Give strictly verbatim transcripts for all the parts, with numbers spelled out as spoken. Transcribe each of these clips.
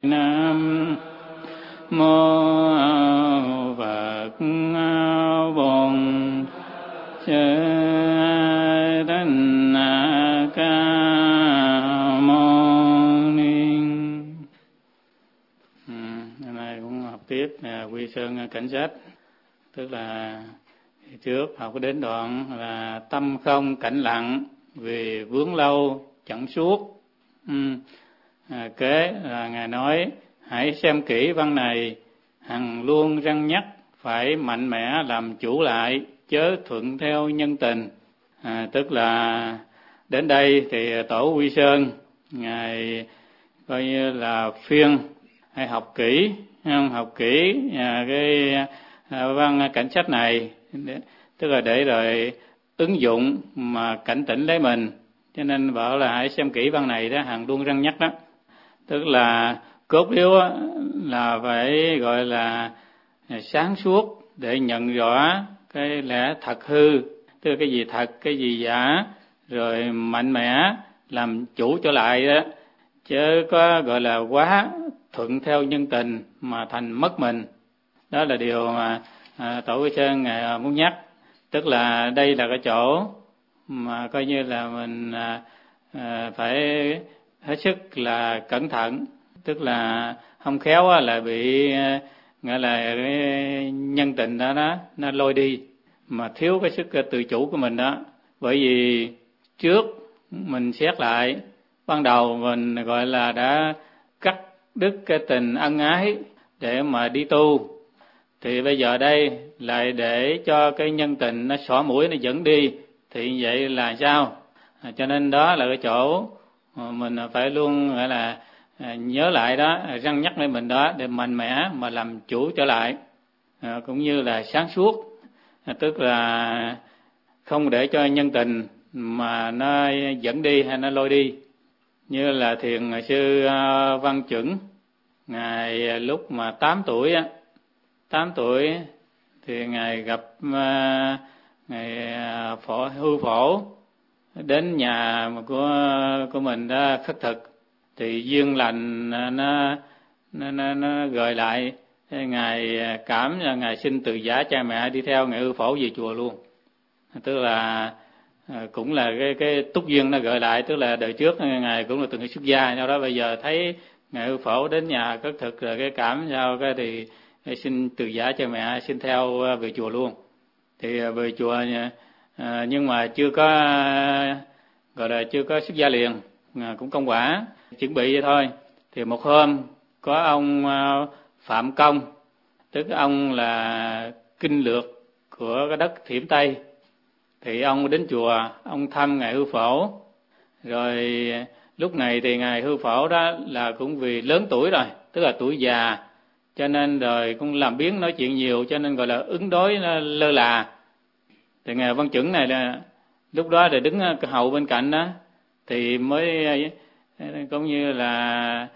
Nam mô Phật Bổn Sư Thích Ca Mâu Ni. Ừ, hôm nay cũng học tiếp là Quy Sơn Cảnh Sách, tức là trước học đến đoạn là tâm không cảnh lặng vì vướng lâu chẳng suốt. Ừ. À, kế là Ngài nói hãy xem kỹ văn này, hằng luôn răn nhắc phải mạnh mẽ làm chủ lại, chớ thuận theo nhân tình. À, tức là đến đây thì tổ Quy Sơn Ngài coi như là phiên hay học kỹ, không học kỹ à, cái à, văn cảnh sách này, tức là để rồi ứng dụng mà cảnh tỉnh lấy mình. Cho nên bảo là hãy xem kỹ văn này đó, hằng luôn răn nhắc đó. Tức là cốt yếu là phải gọi là sáng suốt để nhận rõ cái lẽ thật hư, tức là cái gì thật, cái gì giả, rồi mạnh mẽ làm chủ trở lại đó, chứ có gọi là quá thuận theo nhân tình mà thành mất mình. Đó là điều mà à, tổ Quy Sơn Ngài muốn nhắc. Tức là đây là cái chỗ mà coi như là mình à, à, phải hết sức là cẩn thận, tức là không khéo là bị gọi là cái nhân tình đó, đó nó lôi đi, mà thiếu cái sức tự chủ của mình đó. Bởi vì trước mình xét lại, ban đầu mình gọi là đã cắt đứt cái tình ân ái để mà đi tu, thì bây giờ đây lại để cho cái nhân tình nó xỏ mũi, nó dẫn đi, thì vậy là sao? À, cho nên đó là cái chỗ mình phải luôn gọi là nhớ lại đó, răn nhắc lên mình đó để mạnh mẽ mà làm chủ trở lại, à, cũng như là sáng suốt, à, tức là không để cho nhân tình mà nó dẫn đi hay nó lôi đi. Như là thiền sư Văn Chuẩn, ngài lúc mà tám tuổi á, tám tuổi thì ngài gặp uh, ngài phổ hư phổ đến nhà của của mình đó khất thực, thì duyên lành nó nó nó, nó gợi lại, ngài cảm là ngài xin từ giả cha mẹ đi theo ngài hư phổ về chùa luôn. Tức là cũng là cái cái túc duyên nó gợi lại, tức là đời trước ngài cũng là từng cái xuất gia, do đó bây giờ thấy ngài hư phổ đến nhà khất thực rồi cái cảm sao cái thì xin từ giả cha mẹ, xin theo về chùa luôn. Thì về chùa à, nhưng mà chưa có gọi là chưa có xuất gia liền, à, cũng công quả chuẩn bị vậy thôi. Thì một hôm có ông Phạm Công, tức ông là kinh lược của cái đất Thiểm Tây, thì ông đến chùa, ông thăm ngài hư phổ. Rồi lúc này thì ngài hư phổ đó là cũng vì lớn tuổi rồi, tức là tuổi già, cho nên rồi cũng làm biếng nói chuyện nhiều, cho nên gọi là ứng đối lơ là. Thì ngài Văn Chuẩn này là lúc đó thì đứng hậu bên cạnh đó, thì mới cũng như là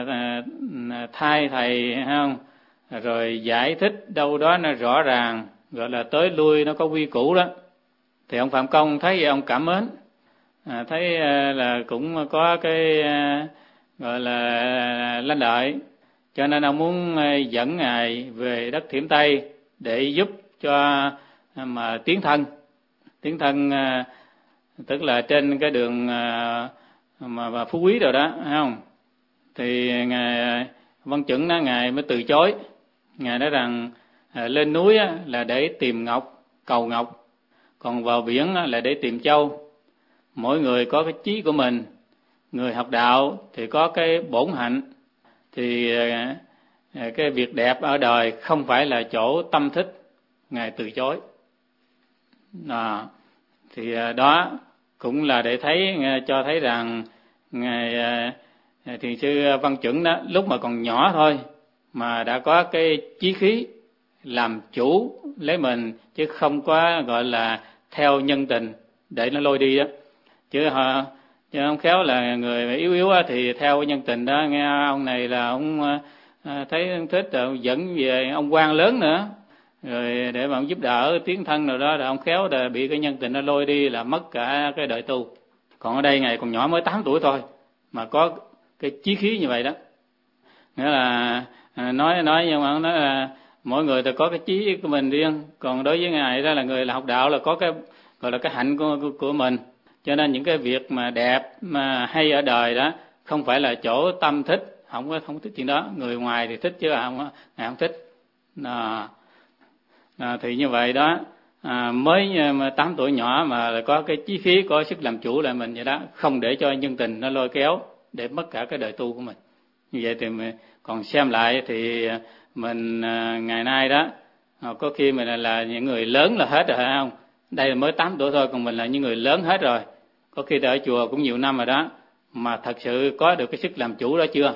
thay thầy không, rồi giải thích đâu đó nó rõ ràng, gọi là tới lui nó có quy củ đó. Thì ông Phạm Công thấy vậy ông cảm mến, à, thấy là cũng có cái gọi là lãnh lợi, cho nên ông muốn dẫn ngài về đất Thiểm Tây để giúp cho mà tiến thân, tiến thân tức là trên cái đường mà, mà Phú Quý rồi đó, thấy không? Thì ngài Văn Chuẩn đó, ngài mới từ chối. Ngài nói rằng lên núi là để tìm ngọc, cầu ngọc, còn vào biển là để tìm châu. Mỗi người có cái chí của mình, người học đạo thì có cái bổn hạnh, thì cái việc đẹp ở đời không phải là chỗ tâm thích. Ngài từ chối. À, thì đó cũng là để thấy, cho thấy rằng ngài thiền sư Văn Chuẩn đó lúc mà còn nhỏ thôi mà đã có cái chí khí làm chủ lấy mình, chứ không có gọi là theo nhân tình để nó lôi đi đó. Chứ họ chứ không khéo là người yếu yếu thì theo nhân tình đó, nghe ông này là ông thấy thích rồi dẫn về ông quan lớn nữa, rồi để mà ông giúp đỡ tiến thân rồi đó, rồi ông khéo là bị cái nhân tình nó lôi đi là mất cả cái đời tu. Còn ở đây ngài còn nhỏ mới tám tuổi thôi mà có cái chí khí như vậy đó. nghĩa là nói nói nhưng mà nói là mỗi người thì có cái chí của mình riêng, còn đối với ngài đó là người là học đạo là có cái gọi là cái hạnh của, của của mình, cho nên những cái việc mà đẹp mà hay ở đời đó không phải là chỗ tâm thích, không có không thích chuyện đó, người ngoài thì thích chứ không ngài không thích. À, à, thì như vậy đó, à, mới mà tám tuổi nhỏ mà có cái chí khí, có sức làm chủ lại mình vậy đó, không để cho nhân tình nó lôi kéo để mất cả cái đời tu của mình. Như vậy thì mình còn xem lại thì mình à, ngày nay đó có khi mình là, là những người lớn là hết rồi phải không? Đây là mới tám tuổi thôi, còn mình là những người lớn hết rồi. Có khi ở chùa cũng nhiều năm rồi đó, mà thật sự có được cái sức làm chủ đó chưa?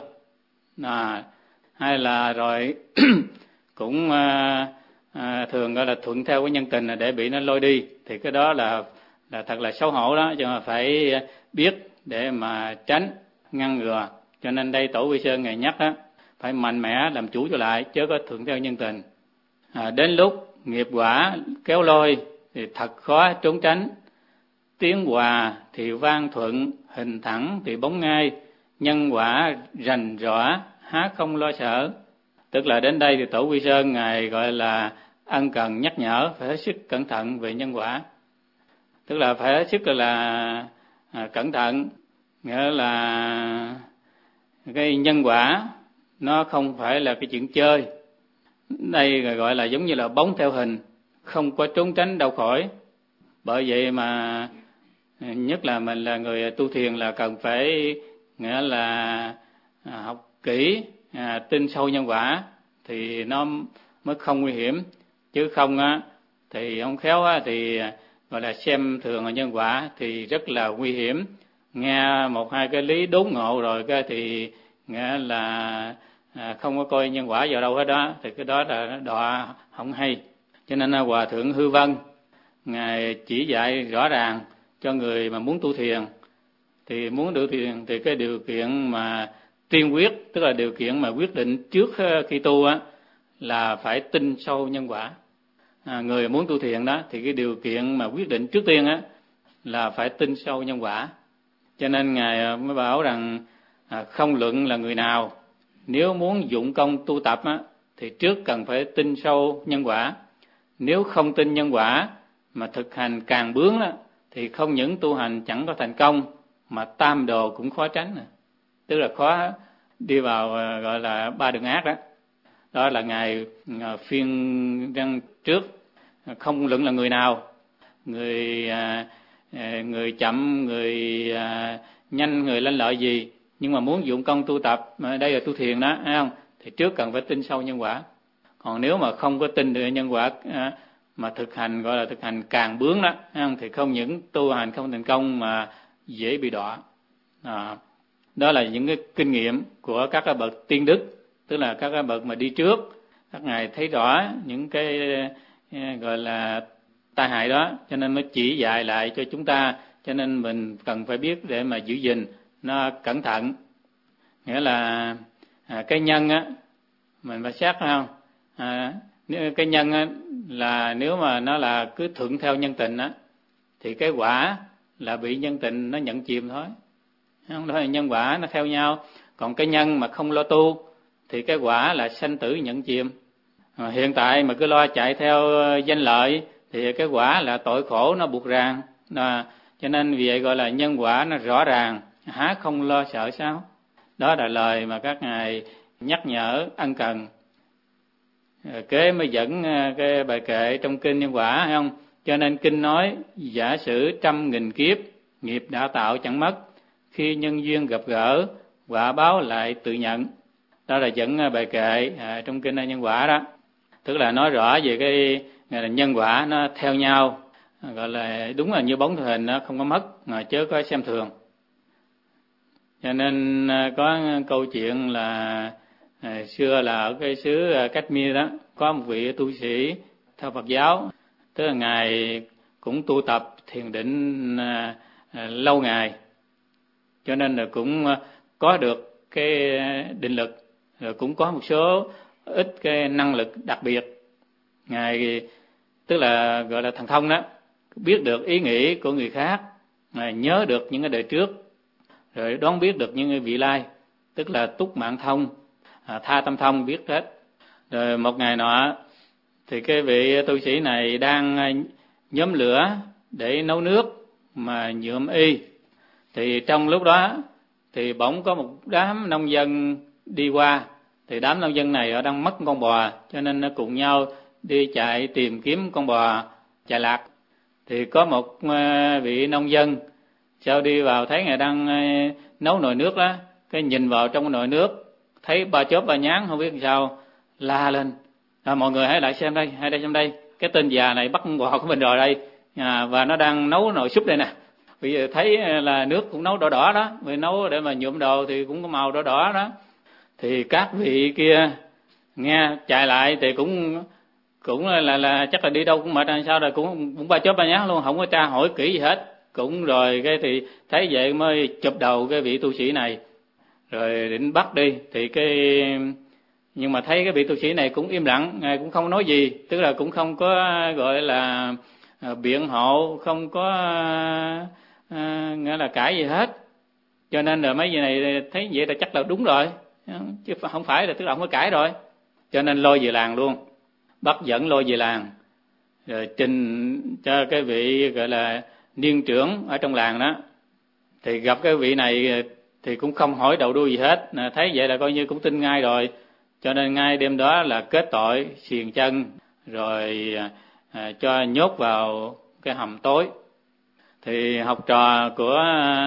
À, hay là rồi cũng à, à, thường gọi là thuận theo cái nhân tình là để bị nó lôi đi, thì cái đó là là thật là xấu hổ đó, cho mà phải biết để mà tránh ngăn ngừa. Cho nên đây Tổ Quy Sơn ngài nhắc đó, phải mạnh mẽ làm chủ trở lại, chứ có thuận theo nhân tình. À, đến lúc nghiệp quả kéo lôi thì thật khó trốn tránh. Tiếng hòa thì vang thuận, hình thẳng thì bóng ngay, nhân quả rành rõ, há không lo sợ. Tức là đến đây thì Tổ Quy Sơn ngài gọi là ân cần nhắc nhở phải hết sức cẩn thận về nhân quả. Tức là phải hết sức là à, cẩn thận, nghĩa là cái nhân quả nó không phải là cái chuyện chơi. Đây gọi là giống như là bóng theo hình, không có trốn tránh đâu khỏi. Bởi vậy mà nhất là mình là người tu thiền là cần phải nghĩa là học kỹ, à, tin sâu nhân quả thì nó mới không nguy hiểm. Chứ không á thì không khéo á thì gọi là xem thường nhân quả thì rất là nguy hiểm. Nghe một hai cái lý đốn ngộ rồi cái thì nghĩa là à, không có coi nhân quả vào đâu hết đó, thì cái đó là đọa không hay. Cho nên Hòa Thượng Hư Vân ngài chỉ dạy rõ ràng cho người mà muốn tu thiền, thì muốn tu thiền thì cái điều kiện mà tiên quyết, tức là điều kiện mà quyết định trước khi tu á, là phải tin sâu nhân quả. À, người muốn tu thiền đó thì cái điều kiện mà quyết định trước tiên á là phải tin sâu nhân quả. Cho nên ngài mới bảo rằng à, không luận là người nào, nếu muốn dụng công tu tập á, thì trước cần phải tin sâu nhân quả. Nếu không tin nhân quả mà thực hành càng bướng đó, thì không những tu hành chẳng có thành công, mà tam đồ cũng khó tránh. Tức là khó đi vào gọi là ba đường ác đó. Đó là ngài phiên răng trước, không luận là người nào, người người chậm, người nhanh, người lanh lợi gì, nhưng mà muốn dụng công tu tập, đây là tu thiền đó, thấy không? Thì trước cần phải tin sâu nhân quả. Còn nếu mà không có tin được nhân quả mà thực hành gọi là thực hành càng bướng đó, thấy không? Thì không những tu hành không thành công mà dễ bị đọa. À, đó là những cái kinh nghiệm của các cái bậc tiên đức, tức là các cái bậc mà đi trước, các ngài thấy rõ những cái gọi là tai hại đó, cho nên mới chỉ dạy lại cho chúng ta. Cho nên mình cần phải biết để mà giữ gìn nó cẩn thận. Nghĩa là à, cái nhân á mình phải xét, phải không? À, cái nhân á, là nếu mà nó là cứ thuận theo nhân tình á, thì cái quả là bị nhân tình nó nhận chìm thôi. Không, đó là nhân quả nó theo nhau. Còn cái nhân mà không lo tu thì cái quả là sanh tử nhận chìm. À, hiện tại mà cứ lo chạy theo danh lợi thì cái quả là tội khổ nó buộc ràng. À, cho nên vì vậy gọi là nhân quả nó rõ ràng, há không lo sợ sao? Đó là lời mà các ngài nhắc nhở ân cần. Kế mới dẫn cái bài kệ trong kinh nhân quả, hay không? Cho nên kinh nói giả sử trăm nghìn kiếp, nghiệp đã tạo chẳng mất, khi nhân duyên gặp gỡ, quả báo lại tự nhận. Đó là dẫn bài kệ à, trong kinh nhân quả đó. Tức là nói rõ về cái là nhân quả nó theo nhau, gọi là đúng là như bóng hình, nó không có mất mà chớ có xem thường. Cho nên có câu chuyện là à, xưa là ở cái xứ Kashmir đó, có một vị tu sĩ theo Phật giáo, tức là ngài cũng tu tập thiền định à, à, lâu ngày, cho nên là cũng có được cái định lực, rồi cũng có một số ít cái năng lực đặc biệt. Ngài tức là gọi là thần thông đó, biết được ý nghĩ của người khác, ngài nhớ được những cái đời trước, rồi đoán biết được những cái vị lai, tức là túc mạng thông. à, tha tâm thông biết hết. Rồi một ngày nọ thì cái vị tu sĩ này đang nhóm lửa để nấu nước mà nhuộm y. Thì trong lúc đó thì bỗng có một đám nông dân đi qua. Thì đám nông dân này ở đang mất con bò, cho nên nó cùng nhau đi chạy tìm kiếm con bò chạy lạc. Thì có một vị nông dân sau đi vào thấy ngài đang nấu nồi nước đó, cái nhìn vào trong nồi nước thấy ba chớp ba nhán không biết làm sao, la lên: à, mọi người hãy lại xem đây, hãy đây xem đây, cái tên già này bắt con bò của mình rồi đây, à, và nó đang nấu nồi súp đây nè. Bây giờ thấy là nước cũng nấu đỏ đỏ đó, vì nấu để mà nhuộm đồ thì cũng có màu đỏ đỏ đó. Thì các vị kia nghe chạy lại thì cũng cũng là, là là chắc là đi đâu cũng mệt hay sao, rồi cũng cũng ba chớp ba nhán luôn, không có tra hỏi kỹ gì hết. Cũng rồi cái thì thấy vậy mới chụp đầu cái vị tu sĩ này rồi định bắt đi. Thì cái nhưng mà thấy cái vị tu sĩ này cũng im lặng, ngài cũng không nói gì, tức là cũng không có gọi là biện hộ, không có à, nghĩa là cãi gì hết. Cho nên là mấy vị này thấy vậy là chắc là đúng rồi, chứ không phải là tức là không có cãi rồi. Cho nên lôi về làng luôn, bắt dẫn lôi về làng rồi trình cho cái vị gọi là niên trưởng ở trong làng đó. Thì gặp cái vị này thì cũng không hỏi đầu đuôi gì hết, thấy vậy là coi như cũng tin ngay rồi. Cho nên ngay đêm đó là kết tội xiềng chân rồi à, cho nhốt vào cái hầm tối. Thì học trò của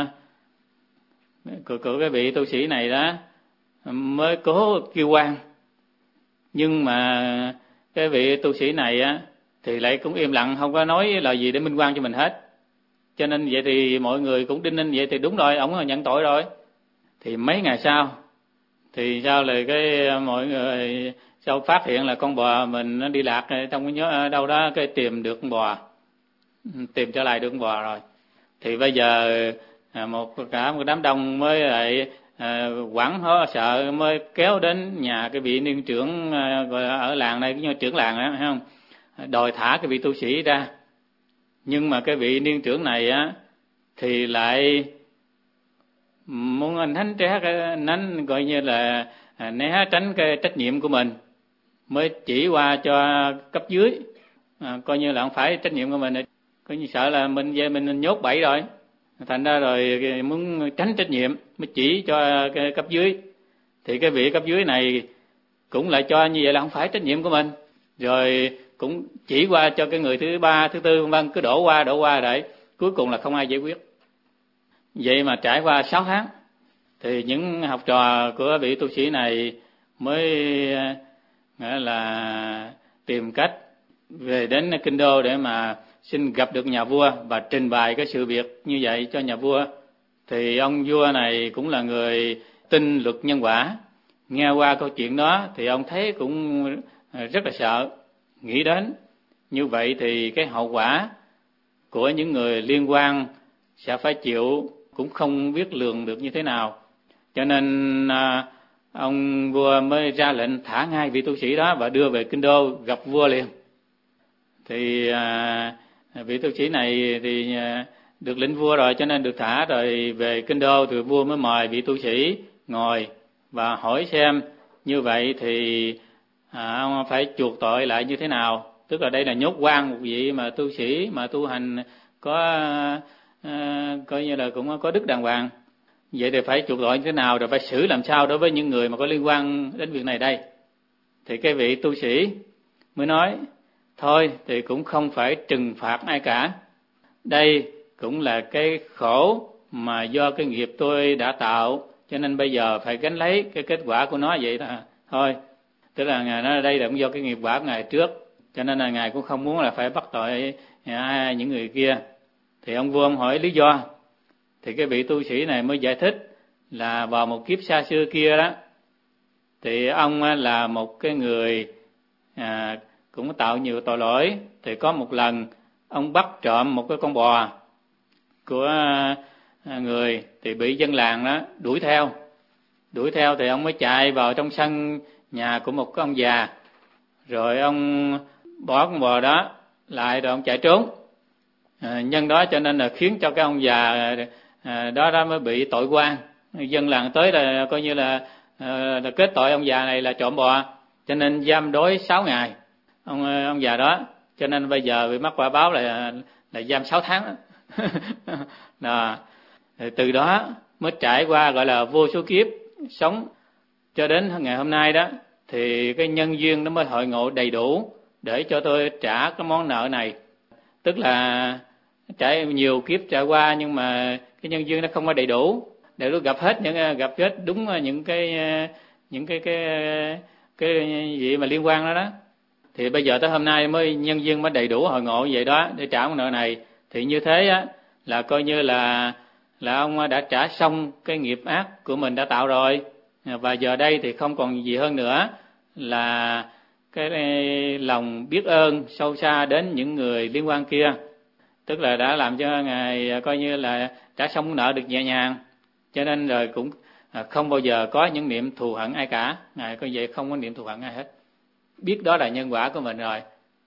của, của cái vị tu sĩ này đó mới cố kêu oan, nhưng mà cái vị tu sĩ này á thì lại cũng im lặng, không có nói lời gì để minh oan cho mình hết. Cho nên vậy thì mọi người cũng đinh ninh vậy thì đúng rồi, ổng nhận tội rồi. Thì mấy ngày sau thì sao là cái mọi người sau phát hiện là con bò mình nó đi lạc trong cái nhớ đâu đó, cái tìm được con bò, tìm trở lại được con bò rồi. Thì bây giờ một cả một đám đông mới lại à, hoảng hốt sợ mới kéo đến nhà cái vị niên trưởng à, ở làng này, cái trưởng làng đó, thấy không, đòi thả cái vị tu sĩ ra. Nhưng mà cái vị niên trưởng này á thì lại muốn anh tránh tré cái nánh gọi như là à, né tránh cái trách nhiệm của mình, mới chỉ qua cho cấp dưới, à, coi như là không phải trách nhiệm của mình, coi như sợ là mình về mình nhốt bẫy rồi, thành ra rồi muốn tránh trách nhiệm mới chỉ cho cái cấp dưới. Thì cái vị cấp dưới này cũng lại cho như vậy là không phải trách nhiệm của mình, rồi cũng chỉ qua cho cái người thứ ba thứ tư vân cứ đổ qua đổ qua để cuối cùng là không ai giải quyết. Vậy mà trải qua sáu tháng thì những học trò của vị tu sĩ này mới nghĩa là tìm cách về đến kinh đô để mà xin gặp được nhà vua và trình bày cái sự việc như vậy cho nhà vua. Thì ông vua này cũng là người tin luật nhân quả, nghe qua câu chuyện đó thì ông thấy cũng rất là sợ, nghĩ đến như vậy thì cái hậu quả của những người liên quan sẽ phải chịu cũng không biết lường được như thế nào. Cho nên à, ông vua mới ra lệnh thả ngay vị tu sĩ đó và đưa về kinh đô gặp vua liền. Thì à, vị tu sĩ này thì à, được lệnh vua rồi cho nên được thả rồi về kinh đô. Thì vua mới mời vị tu sĩ ngồi và hỏi xem như vậy thì à, ông phải chuộc tội lại như thế nào. Tức là đây là nhốt quan một vị mà tu sĩ mà tu hành có à, coi như là cũng có đức đàng hoàng, vậy thì phải chuộc tội như thế nào, rồi phải xử làm sao đối với những người mà có liên quan đến việc này đây. Thì cái vị tu sĩ mới nói thôi thì cũng không phải trừng phạt ai cả, đây cũng là cái khổ mà do cái nghiệp tôi đã tạo, cho nên bây giờ phải gánh lấy cái kết quả của nó vậy là thôi. Tức là ngài nói đây là cũng do cái nghiệp quả của ngài trước, cho nên là ngài cũng không muốn là phải bắt tội những người kia. Thì ông vua ông hỏi lý do, thì cái vị tu sĩ này mới giải thích là vào một kiếp xa xưa kia đó, thì ông là một cái người à, cũng tạo nhiều tội lỗi. Thì có một lần ông bắt trộm một cái con bò của người, thì bị dân làng đó đuổi theo. Đuổi theo thì ông mới chạy vào trong sân nhà của một cái ông già, rồi ông bỏ con bò đó lại rồi ông chạy trốn. À, nhân đó cho nên là khiến cho cái ông già à, đó đó mới bị tội oan. Dân làng tới là coi như là à, là kết tội ông già này là trộm bò, cho nên giam đối sáu ngày ông ông già đó, cho nên bây giờ bị mắc quả báo là là giam sáu tháng đó. Từ đó mới trải qua gọi là vô số kiếp sống cho đến ngày hôm nay đó, thì cái nhân duyên nó mới hội ngộ đầy đủ để cho tôi trả cái món nợ này. Tức là trải nhiều kiếp trải qua, nhưng mà cái nhân duyên nó không có đầy đủ để tôi gặp hết những gặp hết đúng những cái những cái cái cái gì mà liên quan đó đó. Thì bây giờ tới hôm nay mới nhân duyên mới đầy đủ hội ngộ vậy đó để trả món nợ này. Thì như thế á là coi như là là ông đã trả xong cái nghiệp ác của mình đã tạo rồi, và giờ đây thì không còn gì hơn nữa là cái lòng biết ơn sâu xa đến những người liên quan kia, tức là đã làm cho Ngài coi như là trả xong nợ được nhẹ nhàng, cho nên rồi cũng không bao giờ có những niệm thù hận ai cả. Ngài coi vậy không có niệm thù hận ai hết, biết đó là nhân quả của mình rồi,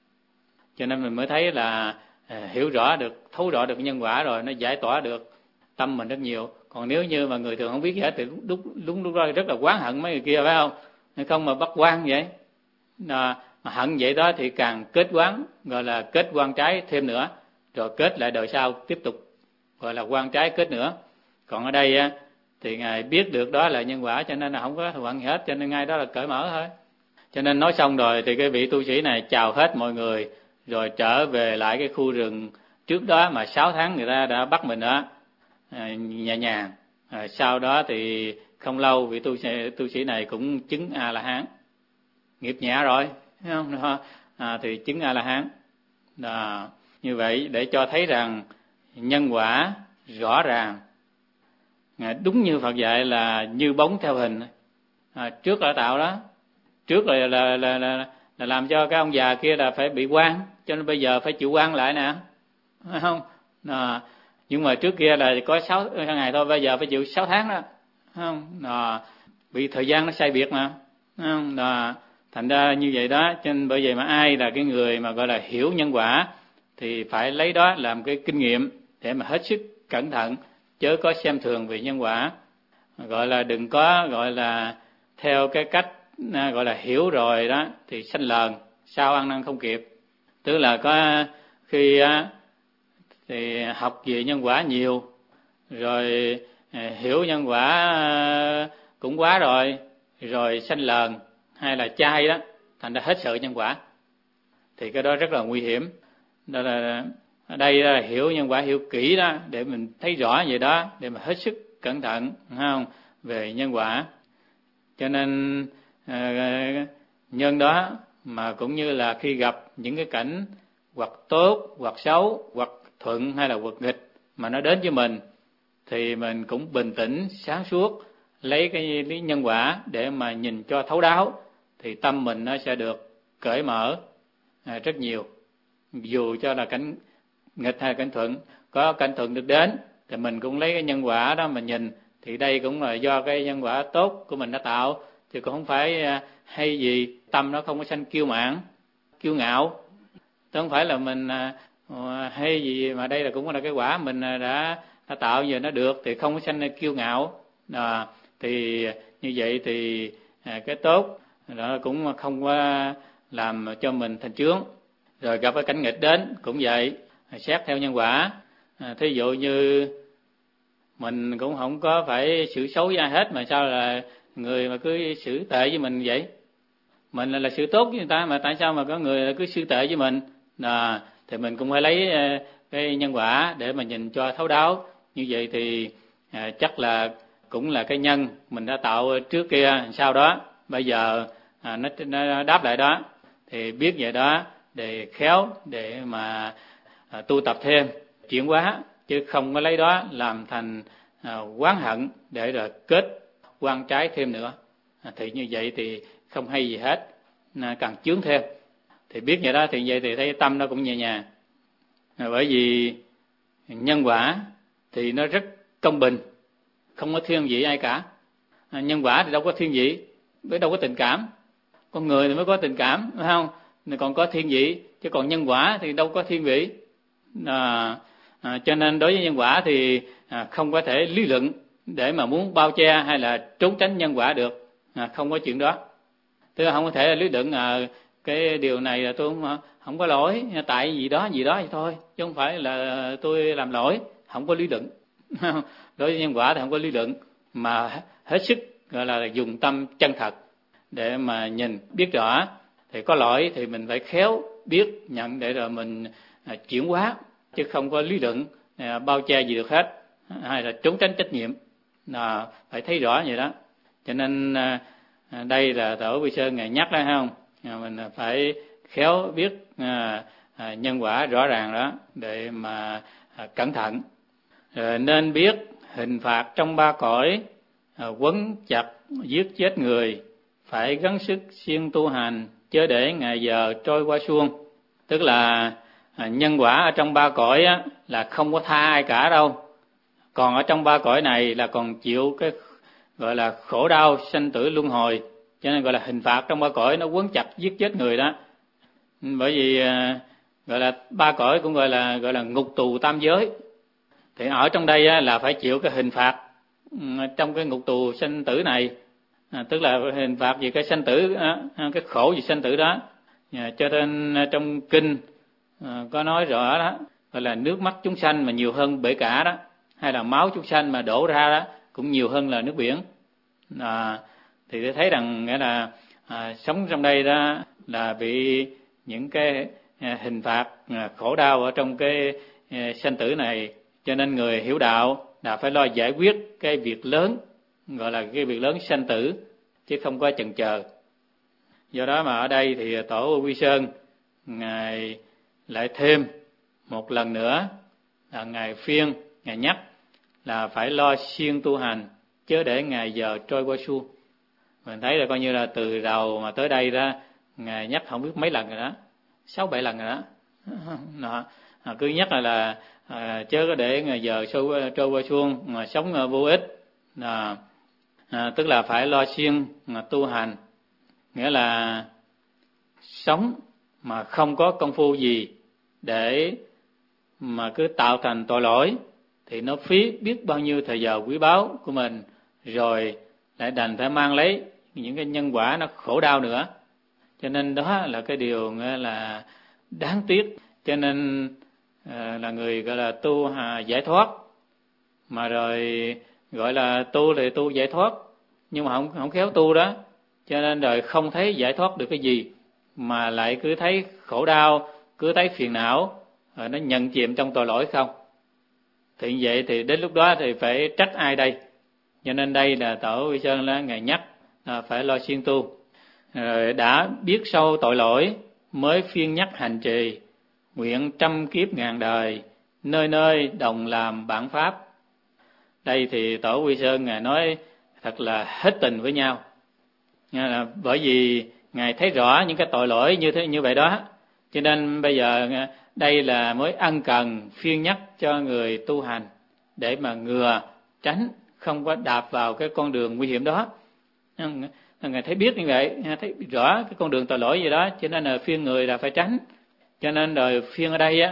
cho nên mình mới thấy là hiểu rõ được, thấu rõ được nhân quả rồi, nó giải tỏa được tâm mình rất nhiều. Còn nếu như mà người thường không biết gì hết thì lúc lúc lúc đó rất là oán hận mấy người kia, phải không? Nên không mà bắt oan vậy, à, mà hận vậy đó thì càng kết oán, gọi là kết oan trái thêm nữa, rồi kết lại đời sau tiếp tục gọi là oan trái kết nữa. Còn ở đây á thì Ngài biết được đó là nhân quả, cho nên là không có thù hận gì hết, cho nên ngay đó là cởi mở thôi. Cho nên nói xong rồi thì cái vị tu sĩ này chào hết mọi người, rồi trở về lại cái khu rừng trước đó mà sáu tháng người ta đã bắt mình đó, à, nhẹ nhàng. À, sau đó thì không lâu vị tu sĩ, tu sĩ này cũng chứng A La Hán, nghiệp nhẹ rồi, thấy không? À, thì chứng A La Hán. À, như vậy để cho thấy rằng nhân quả rõ ràng, à, đúng như Phật dạy là như bóng theo hình. À, trước đã tạo đó, trước là là, là là là làm cho cái ông già kia là phải bị oan, cho nên bây giờ phải chịu oan lại nè, phải không? À, nhưng mà trước kia là có sáu ngày thôi, bây giờ phải chịu sáu tháng đó, phải không? À, vì thời gian nó sai biệt mà, phải không? À, thành ra như vậy đó, cho nên bởi vậy mà ai là cái người mà gọi là hiểu nhân quả thì phải lấy đó làm cái kinh nghiệm để mà hết sức cẩn thận, chớ có xem thường về nhân quả, gọi là đừng có gọi là theo cái cách gọi là hiểu rồi đó thì sanh lờn, sau ăn năn không kịp. Tức là có khi thì học về nhân quả nhiều rồi, hiểu nhân quả cũng quá rồi, rồi sanh lờn hay là chai đó, thành ra hết sợ nhân quả, thì cái đó rất là nguy hiểm. Đó là ở đây là hiểu nhân quả, hiểu kỹ đó để mình thấy rõ vậy đó, để mà hết sức cẩn thận, không, về nhân quả. Cho nên à, nhân đó mà cũng như là khi gặp những cái cảnh hoặc tốt hoặc xấu, hoặc thuận hay là hoặc nghịch mà nó đến với mình, thì mình cũng bình tĩnh sáng suốt, lấy cái lý nhân quả để mà nhìn cho thấu đáo, thì tâm mình nó sẽ được cởi mở à, rất nhiều. Dù cho là cảnh nghịch hay cảnh thuận, có cảnh thuận được đến thì mình cũng lấy cái nhân quả đó mà nhìn, thì đây cũng là do cái nhân quả tốt của mình đã tạo, chứ cũng không phải hay gì tâm nó không có sanh kiêu mạn, kiêu ngạo. Chứ không phải là mình hay gì, mà đây là cũng là cái quả mình đã, đã tạo giờ nó được, thì không có sanh kiêu ngạo. À, thì như vậy thì cái tốt đó cũng không có làm cho mình thành chướng. Rồi gặp cái cảnh nghịch đến cũng vậy, xét theo nhân quả. À, thí dụ như mình cũng không có phải xử xấu với ai hết, mà sao là người mà cứ xử tệ với mình vậy? Mình là, là xử tốt với người ta, mà tại sao mà có người cứ xử tệ với mình? À, thì mình cũng phải lấy cái nhân quả để mà nhìn cho thấu đáo. Như vậy thì à, chắc là cũng là cái nhân mình đã tạo trước kia, sau đó bây giờ à, nó, nó đáp lại đó, thì biết vậy đó để khéo để mà à, tu tập thêm, chuyển hóa, chứ không có lấy đó làm thành à, oán hận để rồi kết oan trái thêm nữa. À, thì như vậy thì không hay gì hết, à, càng chướng thêm. Thì biết vậy đó thì vậy thì thấy tâm nó cũng nhẹ nhàng. À, bởi vì nhân quả thì nó rất công bình, không có thiên vị ai cả. À, nhân quả thì đâu có thiên vị, với đâu có tình cảm. Con người thì mới có tình cảm, phải không? Còn có thiên vị, chứ còn nhân quả thì đâu có thiên vị. À, à, cho nên đối với nhân quả thì à, không có thể lý luận để mà muốn bao che hay là trốn tránh nhân quả được. à, không có chuyện đó. Tức là không có thể lý luận à, cái điều này là tôi không, không có lỗi, tại gì đó gì đó vậy thôi, chứ không phải là tôi làm lỗi, không có lý luận. Đối với nhân quả thì không có lý luận, mà hết sức gọi là dùng tâm chân thật để mà nhìn biết rõ. Thì có lỗi thì mình phải khéo biết nhận để rồi mình à, chuyển hóa, chứ không có lý luận à, bao che gì được hết, hay là trốn tránh trách nhiệm, là phải thấy rõ vậy đó. Cho nên à, đây là Tổ Quy Sơn Ngài nhắc đó, không à, mình phải khéo biết à, à, nhân quả rõ ràng đó để mà à, cẩn thận. Rồi nên biết hình phạt trong ba cõi, à, quấn chặt giết chết người, phải gắng sức siêng tu hành, chớ để ngày giờ trôi qua suông. Tức là à, nhân quả ở trong ba cõi á, là không có tha ai cả đâu. Còn ở trong ba cõi này là còn chịu cái gọi là khổ đau sanh tử luân hồi, cho nên gọi là hình phạt trong ba cõi nó quấn chặt giết chết người đó. Bởi vì à, gọi là ba cõi cũng gọi là gọi là ngục tù tam giới. Thì ở trong đây á, là phải chịu cái hình phạt trong cái ngục tù sanh tử này, à, tức là hình phạt về cái sanh tử, à, cái khổ về sanh tử đó. À, cho nên trong kinh à, có nói rõ đó, gọi là nước mắt chúng sanh mà nhiều hơn bể cả đó, hay là máu chúng sanh mà đổ ra đó cũng nhiều hơn là nước biển. À, thì tôi thấy rằng nghĩa là à, sống trong đây đó là bị những cái à, hình phạt à, khổ đau ở trong cái à, sanh tử này. Cho nên người hiểu đạo là phải lo giải quyết cái việc lớn, gọi là cái việc lớn sanh tử, chứ không có chần chờ. Do đó mà ở đây thì Tổ Quy Sơn Ngài lại thêm một lần nữa là Ngài phiên, Ngài nhắc là phải lo siêng tu hành, chớ để ngày giờ trôi qua suông. Mình thấy là coi như là từ đầu mà tới đây đó, Ngài nhắc không biết mấy lần rồi đó, sáu bảy lần rồi đó. Đó. À, cứ nhắc là là à, chớ có để ngày giờ trôi, trôi qua suông mà sống vô ích. À, à, tức là phải lo siêng mà tu hành, nghĩa là sống mà không có công phu gì để mà cứ tạo thành tội lỗi thì nó phí biết bao nhiêu thời giờ quý báu của mình, rồi lại đành phải mang lấy những cái nhân quả nó khổ đau nữa. Cho nên đó là cái điều là đáng tiếc. Cho nên à, là người gọi là tu à, giải thoát, mà rồi gọi là tu thì tu giải thoát nhưng mà không không khéo tu đó, cho nên rồi không thấy giải thoát được cái gì, mà lại cứ thấy khổ đau, cứ thấy phiền não, rồi nó nhận chìm trong tội lỗi không. Thì vậy thì đến lúc đó thì phải trách ai đây? Cho nên đây là Tổ Quy Sơn là Ngài nhắc là phải lo siêng tu. Rồi đã biết sâu tội lỗi mới phiên nhắc hành trì, nguyện trăm kiếp ngàn đời, nơi nơi đồng làm bản pháp. Đây thì Tổ Quy Sơn Ngài nói thật là hết tình với nhau. Là bởi vì Ngài thấy rõ những cái tội lỗi như thế như vậy đó, cho nên bây giờ đây là mới ân cần phiên nhắc cho người tu hành để mà ngừa tránh không có đạp vào cái con đường nguy hiểm đó. Ngài thấy biết như vậy, thấy rõ cái con đường tội lỗi gì đó, cho nên là phiên người là phải tránh. Cho nên rồi phiên ở đây á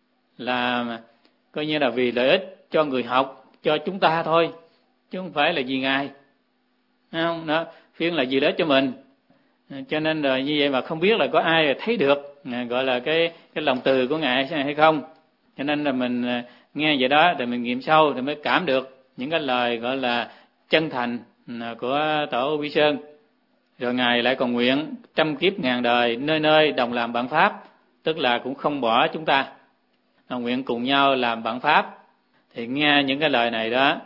là coi như là vì lợi ích cho người học, cho chúng ta thôi, chứ không phải là vì Ngài. Thấy không? Đó, phiên là vì lợi ích cho mình. Cho nên rồi như vậy mà không biết là có ai thấy được gọi là cái cái lòng từ của Ngài hay không. Cho nên là mình nghe vậy đó thì mình nghiệm sâu thì mới cảm được những cái lời gọi là chân thành của Tổ Quy Sơn. Rồi Ngài lại còn nguyện trăm kiếp ngàn đời, nơi nơi đồng làm bản pháp, tức là cũng không bỏ chúng ta, nguyện cùng nhau làm bản pháp. Thì nghe những cái lời này đó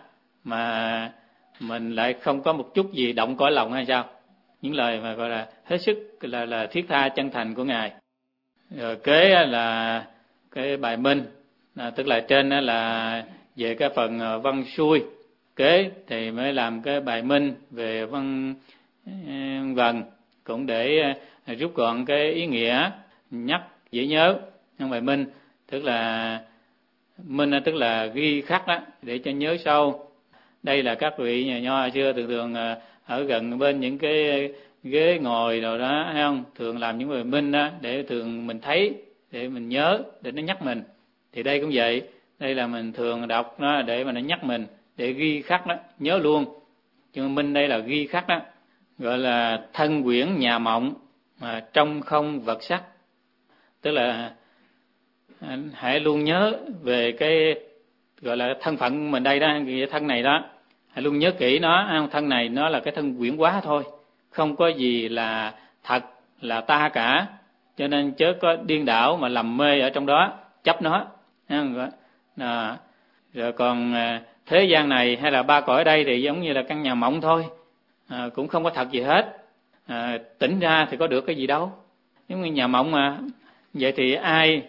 mà mình lại không có một chút gì động cõi lòng hay sao? Những lời mà gọi là hết sức là là thiết tha chân thành của Ngài. Rồi kế là cái bài minh, à, tức là trên đó là về cái phần văn xuôi, kế thì mới làm cái bài minh về văn vần, cũng để rút gọn cái ý nghĩa, nhắc dễ nhớ. Trong bài minh tức là minh tức là ghi khắc đó, để cho nhớ sâu. Đây là các vị nhà nho xưa thường thường ở gần bên những cái ghế ngồi rồi đó, thấy không? Thường làm những bài minh đó để thường mình thấy, để mình nhớ, để nó nhắc mình. Thì đây cũng vậy, đây là mình thường đọc nó để mà nó nhắc mình, để ghi khắc đó, nhớ luôn. Nhưng minh đây là ghi khắc đó, gọi là thân quyển nhà mộng, mà trong không vật sắc. Tức là hãy luôn nhớ về cái gọi là thân phận mình đây đó, cái thân này đó, hãy luôn nhớ kỹ nó. Thân này nó là cái thân quyển hóa thôi, không có gì là thật, là ta cả. Cho nên chớ có điên đảo mà lầm mê ở trong đó, chấp nó. À, rồi còn thế gian này hay là ba cõi ở đây thì giống như là căn nhà mộng thôi, à, cũng không có thật gì hết. À, tỉnh ra thì có được cái gì đâu, giống như nhà mộng mà. Vậy thì ai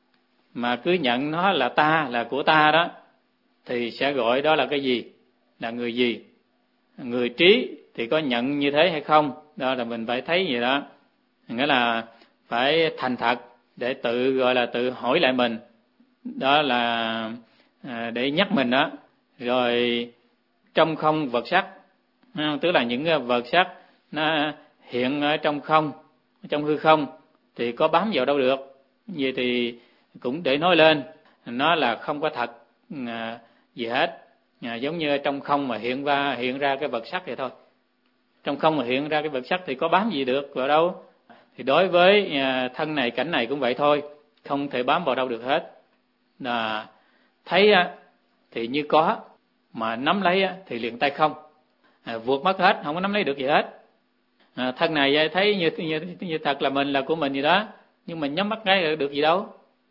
mà cứ nhận nó là ta, là của ta đó, thì sẽ gọi đó là cái gì? Là người gì? Người trí thì có nhận như thế hay không? Đó là mình phải thấy gì đó. Nghĩa là phải thành thật để tự gọi là tự hỏi lại mình. Đó là à, để nhắc mình đó. Rồi trong không vật sắc, tức là những cái vật sắc nó hiện ở trong không, trong hư không, thì có bám vào đâu được. Vậy thì cũng để nói lên, nó là không có thật à, gì hết. À, giống như trong không mà hiện ra hiện ra cái vật sắc vậy thôi. Trong không mà hiện ra cái vật sắc thì có bám gì được vào đâu. Thì đối với à, thân này cảnh này cũng vậy thôi, không thể bám vào đâu được hết. À, thấy á, thì như có, mà nắm lấy á, thì liền tay không, à, vụt mất hết, không có nắm lấy được gì hết. À, thân này thấy như, như, như thật là mình, là của mình gì đó, nhưng mình nhắm mắt cái được gì đâu.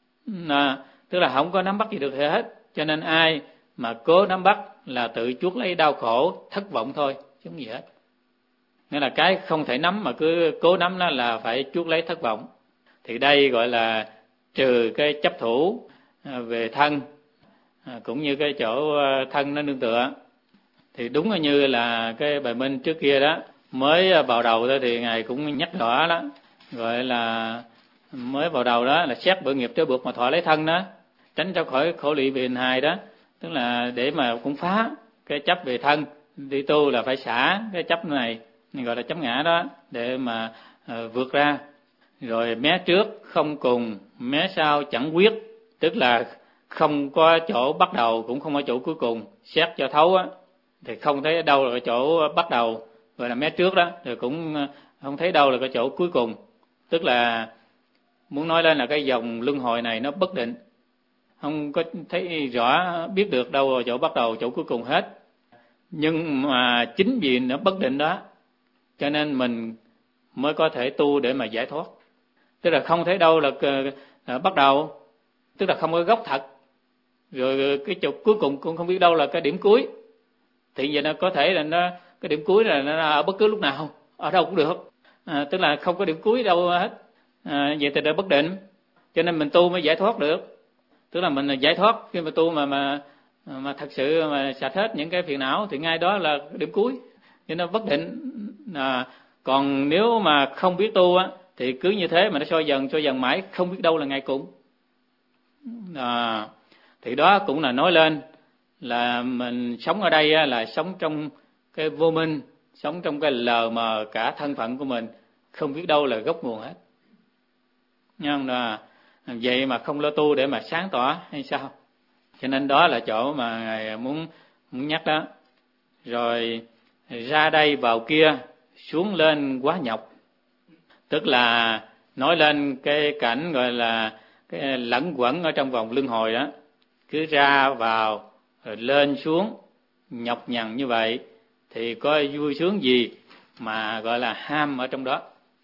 À, tức là không có nắm bắt gì được gì hết. Cho nên ai mà cố nắm bắt là tự chuốc lấy đau khổ, thất vọng thôi, chứ không gì hết. Nghĩa là cái không thể nắm mà cứ cố nắm nó là phải chuốc lấy thất vọng. Thì đây gọi là trừ cái chấp thủ về thân, cũng như cái chỗ thân nó nương tựa. Thì đúng như là cái bài minh trước kia đó, mới vào đầu thôi thì Ngài cũng nhắc rõ đó, gọi là mới vào đầu đó là xét bởi nghiệp trói buộc mà thọ lấy thân đó, tránh ra khỏi khổ lụy vì hình hài đó. Tức là để mà cũng phá cái chấp về thân, đi tu là phải xả cái chấp này, gọi là chấp ngã đó, để mà uh, vượt ra. Rồi mé trước không cùng, mé sau chẳng quyết, tức là không có chỗ bắt đầu cũng không có chỗ cuối cùng. Xét cho thấu á, thì không thấy đâu là cái chỗ bắt đầu, gọi là mé trước đó, rồi cũng không thấy đâu là cái chỗ cuối cùng. Tức là muốn nói lên là cái dòng luân hồi này nó bất định, không có thấy rõ biết được đâu là chỗ bắt đầu chỗ cuối cùng hết. Nhưng mà chính vì nó bất định đó, cho nên mình mới có thể tu để mà giải thoát. Tức là không thấy đâu là, là bắt đầu, tức là không có gốc thật, rồi cái chỗ cuối cùng cũng không biết đâu là cái điểm cuối. Thì vậy nó có thể là nó cái điểm cuối là nó ở bất cứ lúc nào, ở đâu cũng được. À, tức là không có điểm cuối đâu hết. À, vậy thì đã bất định, cho nên mình tu mới giải thoát được. Tức là mình giải thoát khi mà tu mà mà mà thật sự mà sạch hết những cái phiền não thì ngay đó là điểm cuối, cho nên bất định. À, còn nếu mà không biết tu á thì cứ như thế mà nó soi dần soi dần mãi, không biết đâu là ngày cùng. À, thì đó cũng là nói lên là mình sống ở đây á, là sống trong cái vô minh, sống trong cái lờ mờ cả thân phận của mình, không biết đâu là gốc nguồn hết. Nhưng là vậy mà không lo tu để mà sáng tỏ hay sao? Cho nên đó là chỗ mà Ngài muốn muốn nhắc đó. Rồi ra đây vào kia, xuống lên quá nhọc. Tức là nói lên cái cảnh gọi là cái lẫn quẩn ở trong vòng luân hồi đó, cứ ra vào rồi lên xuống nhọc nhằn như vậy thì có vui sướng gì mà gọi là ham ở trong đó.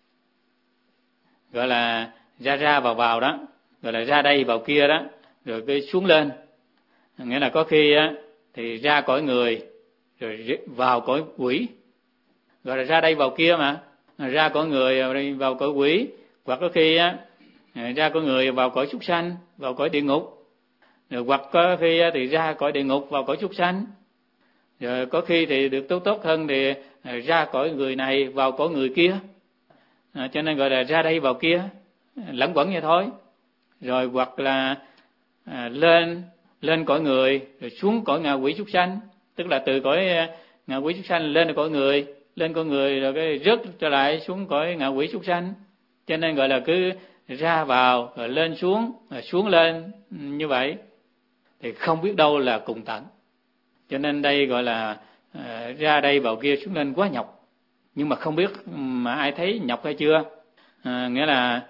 Gọi là ra ra vào vào đó, gọi là ra đây vào kia đó, rồi cái xuống lên. Nghĩa là có khi á thì ra cõi người rồi vào cõi quỷ, gọi là ra đây vào kia mà, ra cõi người rồi vào cõi quỷ, hoặc có khi á ra cõi người vào cõi súc sanh, vào cõi địa ngục, rồi hoặc có khi thì ra cõi địa ngục vào cõi súc sanh, rồi có khi thì được tốt tốt hơn thì ra cõi người này vào cõi người kia. À, cho nên gọi là ra đây vào kia, lẫn quẩn vậy thôi. Rồi hoặc là à, lên lên cõi người rồi xuống cõi ngạ quỷ súc sanh, tức là từ cõi ngạ quỷ súc sanh lên cõi người, lên cõi người rồi cái rớt trở lại xuống cõi ngạ quỷ súc sanh. Cho nên gọi là cứ ra vào rồi lên xuống rồi xuống lên như vậy thì không biết đâu là cùng tận. Cho nên đây gọi là à, ra đây vào kia xuống lên quá nhọc. nhưng mà không biết mà ai thấy nhọc hay chưa. À, nghĩa là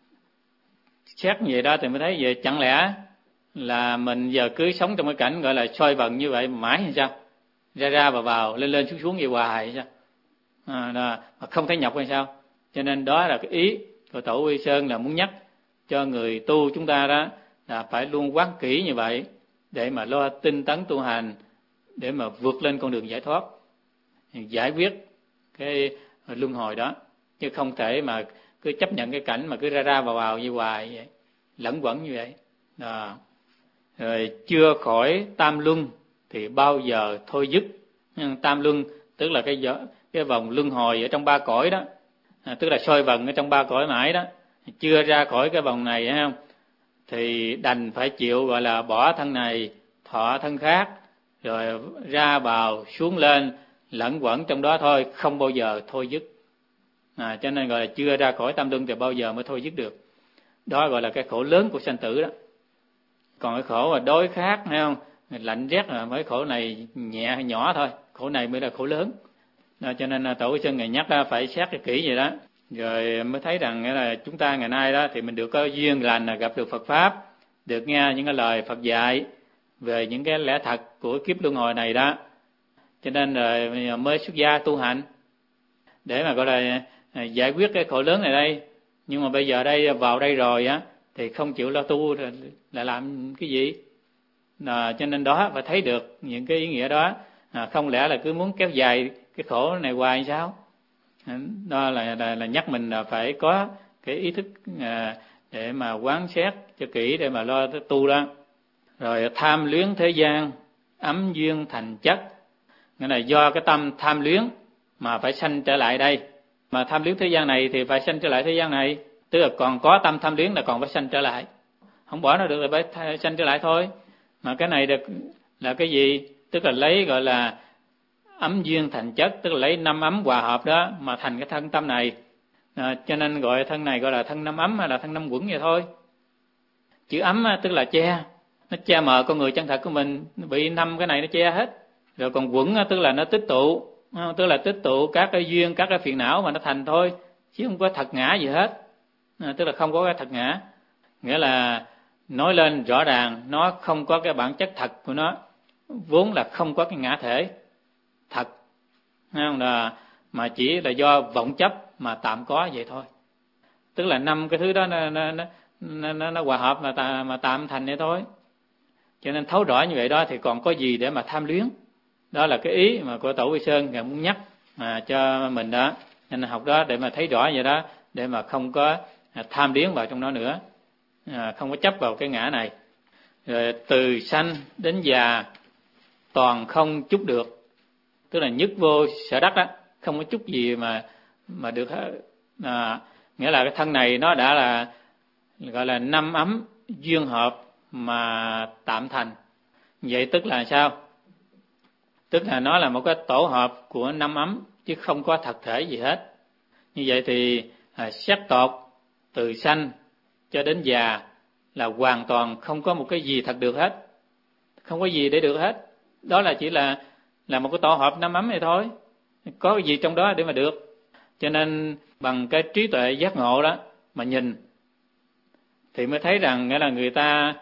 xét như vậy đó thì mới thấy vậy, chẳng lẽ là mình giờ cứ sống trong cái cảnh gọi là xoay vần như vậy mãi hay sao, ra ra vào vào lên lên xuống xuống vậy hoài hay sao, à, đó, không thấy nhọc hay sao. Cho nên đó là cái ý của Tổ Quy Sơn là muốn nhắc cho người tu chúng ta đó là phải luôn quán kỹ như vậy để mà lo tinh tấn tu hành, để mà vượt lên con đường giải thoát, giải quyết cái luân hồi đó, chứ không thể mà cứ chấp nhận cái cảnh mà cứ ra ra vào vào như hoài vậy, lẫn quẩn như vậy. Đó. Rồi chưa khỏi tam luân thì bao giờ thôi dứt. Tam luân tức là cái cái vòng luân hồi ở trong ba cõi đó, à, tức là soi vần ở trong ba cõi mãi đó, chưa ra khỏi cái vòng này thấy không, thì đành phải chịu gọi là bỏ thân này thọ thân khác, rồi ra vào xuống lên lẫn quẩn trong đó thôi, không bao giờ thôi dứt. À, cho nên gọi là chưa ra khỏi tam luân thì bao giờ mới thôi dứt được. Đó gọi là cái khổ lớn của sanh tử đó. Còn cái khổ là đối khác, thấy không, lạnh rét là mấy khổ này nhẹ hay nhỏ thôi, khổ này mới là khổ lớn. Đó, cho nên Tổ Quy Sơn ngày nhắc ra phải xét cái kỹ vậy đó, rồi mới thấy rằng nghĩa là chúng ta ngày nay đó thì mình được có duyên lành là gặp được Phật pháp, được nghe những cái lời Phật dạy về những cái lẽ thật của kiếp luân hồi này đó, cho nên rồi mới xuất gia tu hành để mà gọi là giải quyết cái khổ lớn này đây. Nhưng mà bây giờ đây vào đây rồi á thì không chịu lo tu là làm cái gì, à, cho nên đó phải thấy được những cái ý nghĩa đó, à, không lẽ là cứ muốn kéo dài cái khổ này hoài hay sao. Đó là, là, là nhắc mình là phải có cái ý thức à, để mà quán xét cho kỹ để mà lo tu đó. Rồi tham luyến thế gian ấm duyên thành chất, nghĩa là do cái tâm tham luyến mà phải sanh trở lại đây, mà tham luyến thế gian này thì phải sanh trở lại thế gian này, tức là còn có tâm tham luyến là còn phải sanh trở lại, không bỏ nó được là phải sanh trở lại thôi. Mà cái này được là cái gì, tức là lấy gọi là ấm duyên thành chất, tức là lấy năm ấm hòa hợp đó mà thành cái thân tâm này, à, cho nên gọi thân này gọi là thân năm ấm hay là thân năm quẩn vậy thôi. Chữ ấm tức là che, nó che mờ con người chân thật của mình, bị năm cái này nó che hết. Rồi còn quẩn tức là nó tích tụ, tức là tích tụ các cái duyên, các cái phiền não mà nó thành thôi, chứ không có thật ngã gì hết, à, tức là không có cái thật ngã. Nghĩa là nói lên rõ ràng nó không có cái bản chất thật của nó, vốn là không có cái ngã thể thật, không là mà chỉ là do vọng chấp mà tạm có vậy thôi. Tức là năm cái thứ đó nó nó nó, nó, nó hòa hợp mà tà, mà tạm thành vậy thôi. Cho nên thấu rõ như vậy đó thì còn có gì để mà tham luyến. Đó là cái ý mà của Tổ Quy Sơn ngài muốn nhắc mà cho mình đó. Nên học đó để mà thấy rõ vậy đó, để mà không có tham luyến vào trong đó nữa, à, không có chấp vào cái ngã này. Rồi từ sanh đến già toàn không chút được, tức là nhất vô sở đắc đó, không có chút gì mà mà được hết. À, nghĩa là cái thân này nó đã là gọi là năm ấm duyên hợp mà tạm thành. Vậy tức là sao? Tức là nó là một cái tổ hợp của năm ấm chứ không có thật thể gì hết. Như vậy thì à, xét tột từ sanh cho đến già là hoàn toàn không có một cái gì thật được hết, không có gì để được hết. Đó là chỉ là là một cái tổ hợp năm ấm này thôi, có cái gì trong đó để mà được. Cho nên bằng cái trí tuệ giác ngộ đó mà nhìn thì mới thấy rằng nghĩa là người ta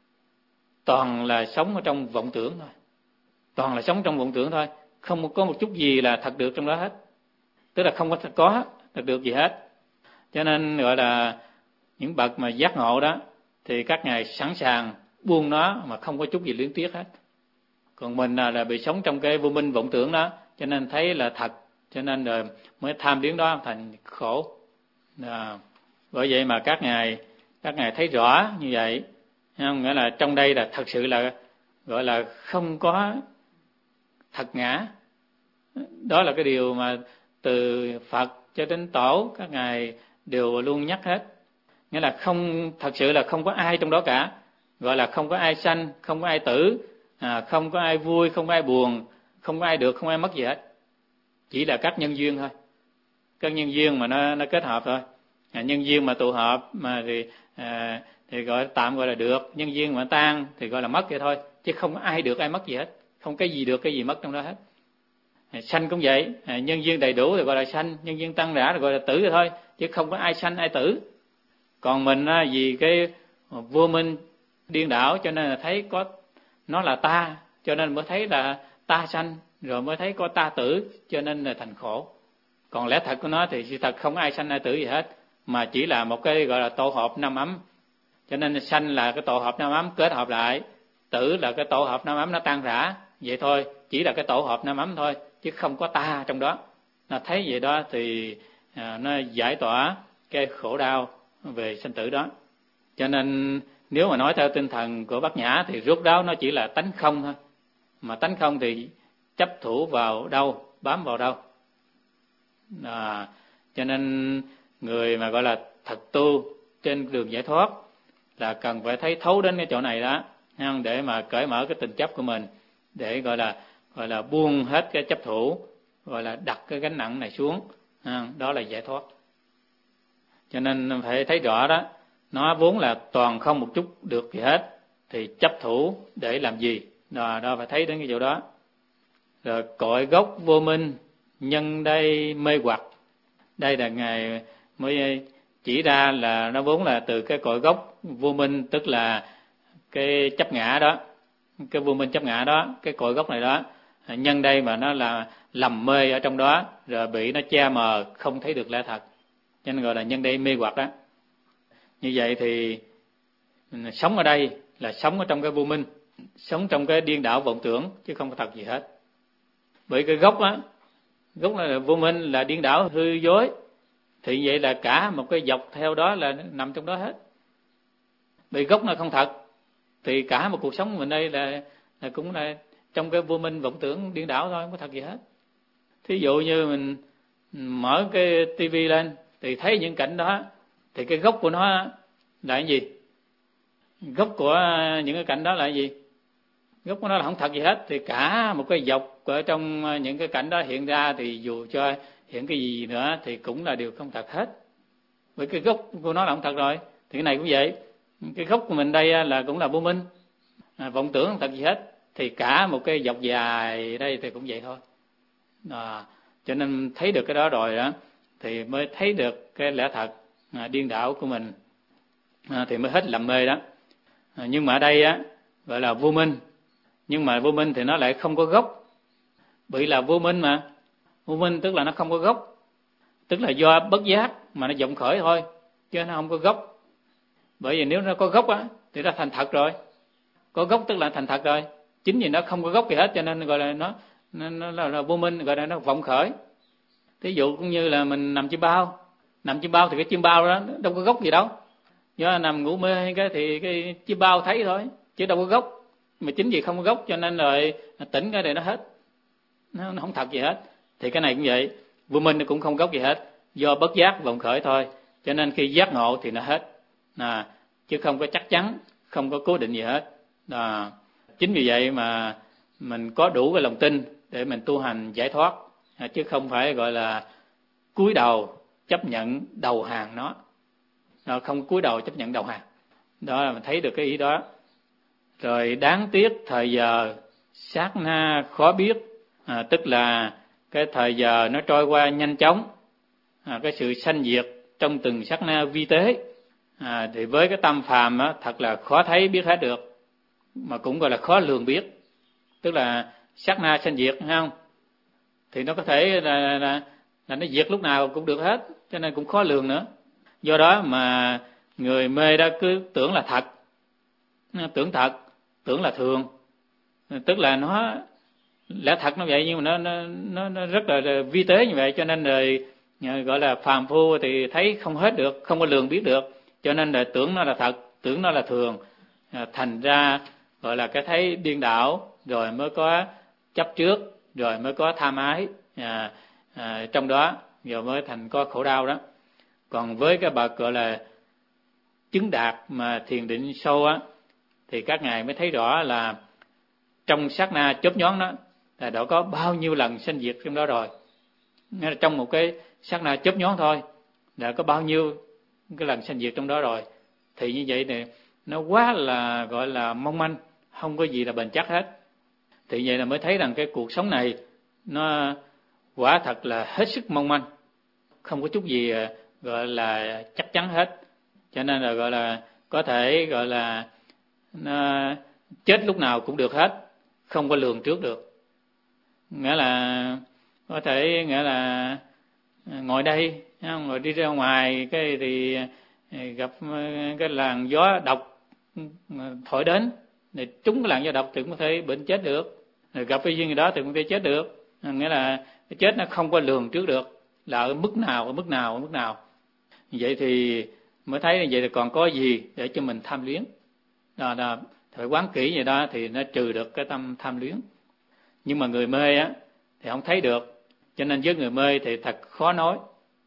toàn là sống ở trong vọng tưởng thôi, toàn là sống trong vọng tưởng thôi, không có một chút gì là thật được trong đó hết, tức là không có thật có thật được gì hết. Cho nên gọi là những bậc mà giác ngộ đó thì các ngài sẵn sàng buông nó mà không có chút gì luyến tiếc hết. Còn mình là, là bị sống trong cái vô minh vọng tưởng đó, cho nên thấy là thật, cho nên rồi mới tham luyến đó thành khổ. À, bởi vậy mà các ngài các ngài thấy rõ như vậy, không? Nghĩa là trong đây là thật sự là gọi là không có thật ngã. Đó là cái điều mà từ Phật cho đến Tổ các ngài đều luôn nhắc hết. Nghĩa là không, thật sự là không có ai trong đó cả, gọi là không có ai sanh, không có ai tử, à, không có ai vui, không có ai buồn, không có ai được, không ai mất gì hết. Chỉ là các nhân duyên thôi, các nhân duyên mà nó nó kết hợp thôi. À, nhân duyên mà tụ hợp mà thì à, thì gọi tạm gọi là được, nhân duyên mà tan thì gọi là mất vậy thôi, chứ không có ai được ai mất gì hết, không cái gì được cái gì mất trong đó hết. Sanh cũng vậy, nhân duyên đầy đủ thì gọi là sanh, nhân duyên tăng rã thì gọi là tử rồi thôi, chứ không có ai sanh ai tử. Còn mình vì cái vô minh điên đảo cho nên là thấy có nó là ta, cho nên mới thấy là ta sanh, rồi mới thấy có ta tử, cho nên là thành khổ. Còn lẽ thật của nó thì sự thật không ai sanh ai tử gì hết, mà chỉ là một cái gọi là tổ hợp năm ấm. Cho nên sanh là cái tổ hợp năm ấm kết hợp lại, tử là cái tổ hợp năm ấm nó tan rã, vậy thôi, chỉ là cái tổ hợp năm ấm thôi, chứ không có ta trong đó. Nó thấy vậy đó thì à, nó giải tỏa cái khổ đau về sanh tử đó. Cho nên nếu mà nói theo tinh thần của Bát Nhã thì rốt ráo nó chỉ là tánh không thôi. Mà tánh không thì chấp thủ vào đâu, bám vào đâu. À, cho nên người mà gọi là thật tu trên đường giải thoát là cần phải thấy thấu đến cái chỗ này đó, để mà cởi mở cái tình chấp của mình, để gọi là gọi là buông hết cái chấp thủ, gọi là đặt cái gánh nặng này xuống, đó là giải thoát. Cho nên phải thấy rõ đó, nó vốn là toàn không một chút được gì hết, thì chấp thủ để làm gì? Đó, đó phải thấy đến cái chỗ đó. Rồi cội gốc vô minh, nhân đây mê hoặc. Đây là Ngài mới chỉ ra là nó vốn là từ cái cội gốc vô minh, tức là cái chấp ngã đó, cái vô minh chấp ngã đó, cái cội gốc này đó. Nhân đây mà nó là lầm mê ở trong đó, rồi bị nó che mờ, không thấy được lẽ thật, cho nên gọi là nhân đây mê hoặc đó. Như vậy thì sống ở đây là sống ở trong cái vô minh, sống trong cái điên đảo vọng tưởng, chứ không có thật gì hết. Bởi cái gốc á, gốc là vô minh, là điên đảo hư dối, thì vậy là cả một cái dọc theo đó là nằm trong đó hết. Bởi gốc nó không thật, thì cả một cuộc sống của mình đây là, là cũng là trong cái vô minh vọng tưởng điên đảo thôi, không có thật gì hết. Thí dụ như mình mở cái tivi lên thì thấy những cảnh đó, thì cái gốc của nó là cái gì? Gốc của những cái cảnh đó là cái gì? Gốc của nó là không thật gì hết. Thì cả một cái dọc ở trong những cái cảnh đó hiện ra, thì dù cho hiện cái gì nữa thì cũng là điều không thật hết. Bởi cái gốc của nó là không thật rồi. Thì cái này cũng vậy. Cái gốc của mình đây là cũng là vô minh, à, vọng tưởng không thật gì hết. Thì cả một cái dọc dài đây thì cũng vậy thôi. À, cho nên thấy được cái đó rồi đó, thì mới thấy được cái lẽ thật à, điên đảo của mình, à, thì mới hết lầm mê đó. À, nhưng mà ở đây á gọi là vô minh, nhưng mà vô minh thì nó lại không có gốc. Bởi là vô minh mà, vô minh tức là nó không có gốc, tức là do bất giác mà nó vọng khởi thôi, chứ nó không có gốc. Bởi vì nếu nó có gốc á thì nó thành thật rồi. Có gốc tức là thành thật rồi. Chính vì nó không có gốc gì hết cho nên gọi là nó, nó, nó là, là vô minh, gọi là nó vọng khởi. Thí dụ cũng như là mình nằm chim bao, nằm chim bao thì cái chim bao đó đâu có gốc gì đâu. Do nằm ngủ mê cái thì cái chim bao thấy thôi, chứ đâu có gốc. Mà chính vì không có gốc cho nên rồi tỉnh cái này nó hết, nó, nó không thật gì hết. Thì cái này cũng vậy, vô minh nó cũng không gốc gì hết, do bất giác vọng khởi thôi, cho nên khi giác ngộ thì nó hết, à, chứ không có chắc chắn, không có cố định gì hết. À, chính vì vậy mà mình có đủ cái lòng tin để mình tu hành giải thoát, à, chứ không phải gọi là cúi đầu chấp nhận đầu hàng nó, à, không cúi đầu chấp nhận đầu hàng. Đó là mình thấy được cái ý đó. Rồi đáng tiếc thời giờ sát na khó biết, à, tức là cái thời giờ nó trôi qua nhanh chóng, à, cái sự sanh diệt trong từng sát na vi tế, à, thì với cái tâm phàm á, thật là khó thấy biết hết được, mà cũng gọi là khó lường biết. Tức là sát na sanh diệt, thấy không? Thì nó có thể là, là, là nó diệt lúc nào cũng được hết, cho nên cũng khó lường nữa. Do đó mà người mê đó cứ tưởng là thật, tưởng thật, tưởng là thường, tức là nó lẽ thật nó vậy, nhưng mà nó nó nó rất là vi tế như vậy, cho nên rồi gọi là phàm phu thì thấy không hết được, không có lường biết được, cho nên là tưởng nó là thật, tưởng nó là thường, thành ra gọi là cái thấy điên đảo, rồi mới có chấp trước, rồi mới có tham ái à, à, trong đó, rồi mới thành có khổ đau đó. Còn với cái bậc gọi là chứng đạt mà thiền định sâu á, thì các ngài mới thấy rõ là trong sát na chớp nhoáng đó là đã có bao nhiêu lần sanh diệt trong đó rồi. Nghĩa là trong một cái sát na chớp nhoáng thôi đã có bao nhiêu cái lần sanh diệt trong đó rồi. Thì như vậy thì nó quá là gọi là mong manh, không có gì là bền chắc hết. Thì vậy là mới thấy rằng cái cuộc sống này nó quả thật là hết sức mong manh, không có chút gì gọi là chắc chắn hết, cho nên là gọi là có thể gọi là nó chết lúc nào cũng được hết, không có lường trước được. Nghĩa là có thể nghĩa là ngồi đây, ngồi đi ra ngoài cái thì gặp cái làn gió độc thổi đến, thì trúng cái làn gió độc thì cũng có thể bệnh chết được, rồi gặp cái duyên gì đó thì cũng có thể chết được. Nghĩa là cái chết nó không có lường trước được là ở mức nào, ở mức nào, ở mức nào. Vậy thì mới thấy như vậy là còn có gì để cho mình tham luyến. Đó, đó, phải quán kỹ vậy đó thì nó trừ được cái tâm tham luyến. Nhưng mà người mê á thì không thấy được, cho nên với người mê thì thật khó nói.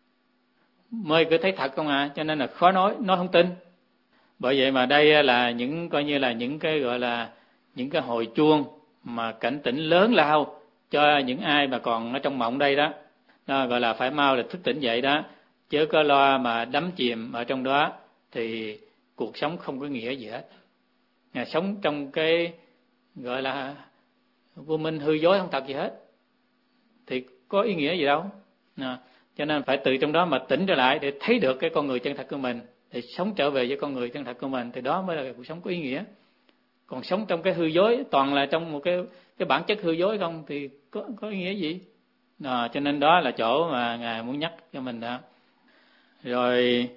Mê cứ thấy thật không à, cho nên là khó nói, nói không tin. Bởi vậy mà đây là những coi như là những cái gọi là những cái hồi chuông mà cảnh tỉnh lớn lao cho những ai mà còn ở trong mộng đây đó. Đó gọi là phải mau là thức tỉnh dậy đó, chứ có lo mà đắm chìm ở trong đó thì cuộc sống không có nghĩa gì hết. Nhà sống trong cái gọi là vô minh hư dối không thật gì hết thì có ý nghĩa gì đâu. À, cho nên phải từ trong đó mà tỉnh trở lại để thấy được cái con người chân thật của mình, để sống trở về với con người chân thật của mình, thì đó mới là cuộc sống có ý nghĩa. Còn sống trong cái hư dối, toàn là trong một cái cái bản chất hư dối không thì có có ý nghĩa gì. À, cho nên đó là chỗ mà Ngài muốn nhắc cho mình đó. Rồi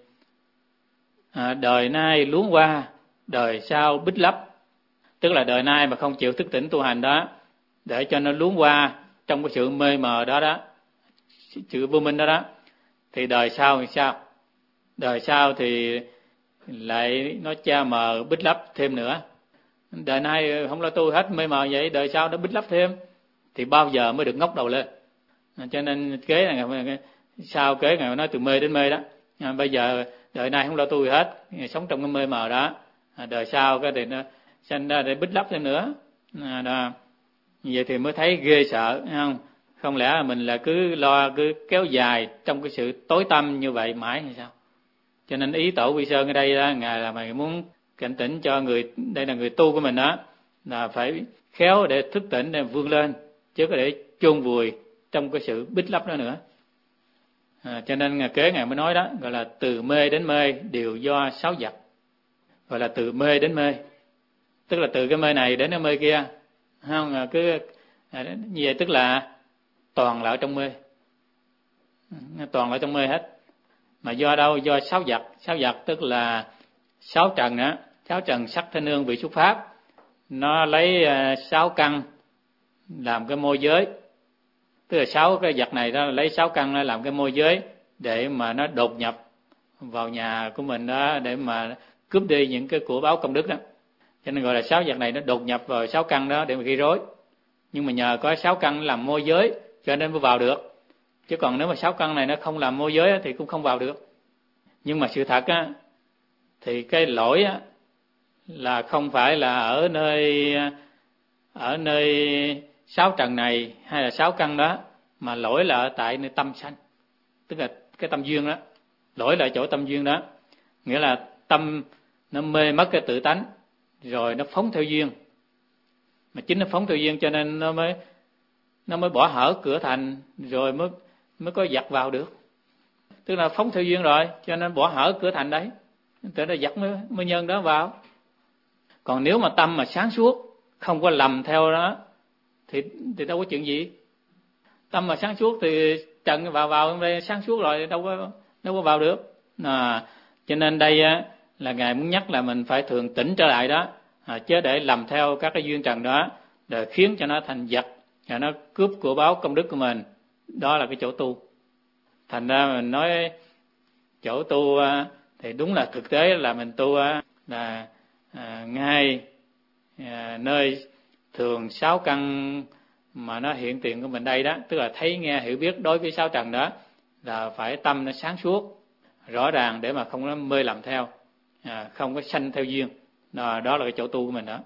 à, đời nay luống qua, đời sau bích lấp. Tức là đời nay mà không chịu thức tỉnh tu hành đó, để cho nó luống qua trong cái sự mê mờ đó đó, sự vô minh đó đó, thì đời sau thì sao? Đời sau thì lại nó che mờ bích lấp thêm nữa. Đời nay không lo tu hết mê mờ vậy, đời sau nó bích lấp thêm thì bao giờ mới được ngóc đầu lên. Cho nên kế là ngày sau kế ngày nói từ mê đến mê đó. À, bây giờ đời nay không lo tu hết, sống trong cái mê mờ đó, à, đời sau cái thì nó sinh ra để bích lấp thêm nữa. À, đó. Như vậy thì mới thấy ghê sợ, thấy không? Không lẽ là mình là cứ lo cứ kéo dài trong cái sự tối tăm như vậy mãi hay sao? Cho nên ý tổ Quy Sơn ở đây đó, Ngài là mày muốn cảnh tỉnh cho người, đây là người tu của mình đó, là phải khéo để thức tỉnh, để vươn lên, chứ có để chôn vùi trong cái sự bích lấp đó nữa. À, cho nên Ngài kế Ngài mới nói đó, gọi là từ mê đến mê đều do sáu vật. Gọi là từ mê đến mê, tức là từ cái mê này đến cái mê kia, không? Cứ à, như vậy tức là toàn là ở trong mê, toàn là trong mê hết. Mà do đâu? Do sáu vật. Sáu vật tức là sáu trần á, sáu trần sắc thanh hương vị xúc pháp, nó lấy uh, sáu căn làm cái môi giới. Tức là sáu cái vật này đó lấy sáu căn nó làm cái môi giới để mà nó đột nhập vào nhà của mình đó, để mà cướp đi những cái của báo công đức đó. Cho nên gọi là sáu vật này nó đột nhập vào sáu căn đó để mà gây rối. Nhưng mà nhờ có sáu căn làm môi giới cho nên mới vào được. Chứ còn nếu mà sáu căn này nó không làm môi giới thì cũng không vào được. Nhưng mà sự thật á, thì cái lỗi á, là không phải là ở nơi ở nơi sáu trần này hay là sáu căn đó, mà lỗi là ở tại nơi tâm sanh, tức là cái tâm duyên đó. Lỗi là chỗ tâm duyên đó, nghĩa là tâm nó mê mất cái tự tánh, rồi nó phóng theo duyên. Mà chính nó phóng theo duyên cho nên nó mới nó mới bỏ hở cửa thành, rồi mới mới có giặc vào được. Tức là phóng theo duyên rồi, cho nên bỏ hở cửa thành đấy, tự là giặc mới, mới nhân đó vào. Còn nếu mà tâm mà sáng suốt, không có lầm theo đó, thì thì đâu có chuyện gì. Tâm mà sáng suốt thì trần vào vào đây sáng suốt rồi, đâu có đâu có vào được. À, cho nên đây á, là Ngài muốn nhắc là mình phải thường tỉnh trở lại đó, à, chứ để lầm theo các cái duyên trần đó, để khiến cho nó thành giặc, và nó cướp của báo công đức của mình. Đó là cái chỗ tu. Thành ra mình nói chỗ tu thì đúng là thực tế là mình tu là à, ngay à, nơi thường sáu căn mà nó hiện tiền của mình đây đó, tức là thấy nghe hiểu biết đối với sáu trần đó, là phải tâm nó sáng suốt rõ ràng để mà không nó mê lầm theo, à, không có sanh theo duyên. Đó, đó là cái chỗ tu của mình đó.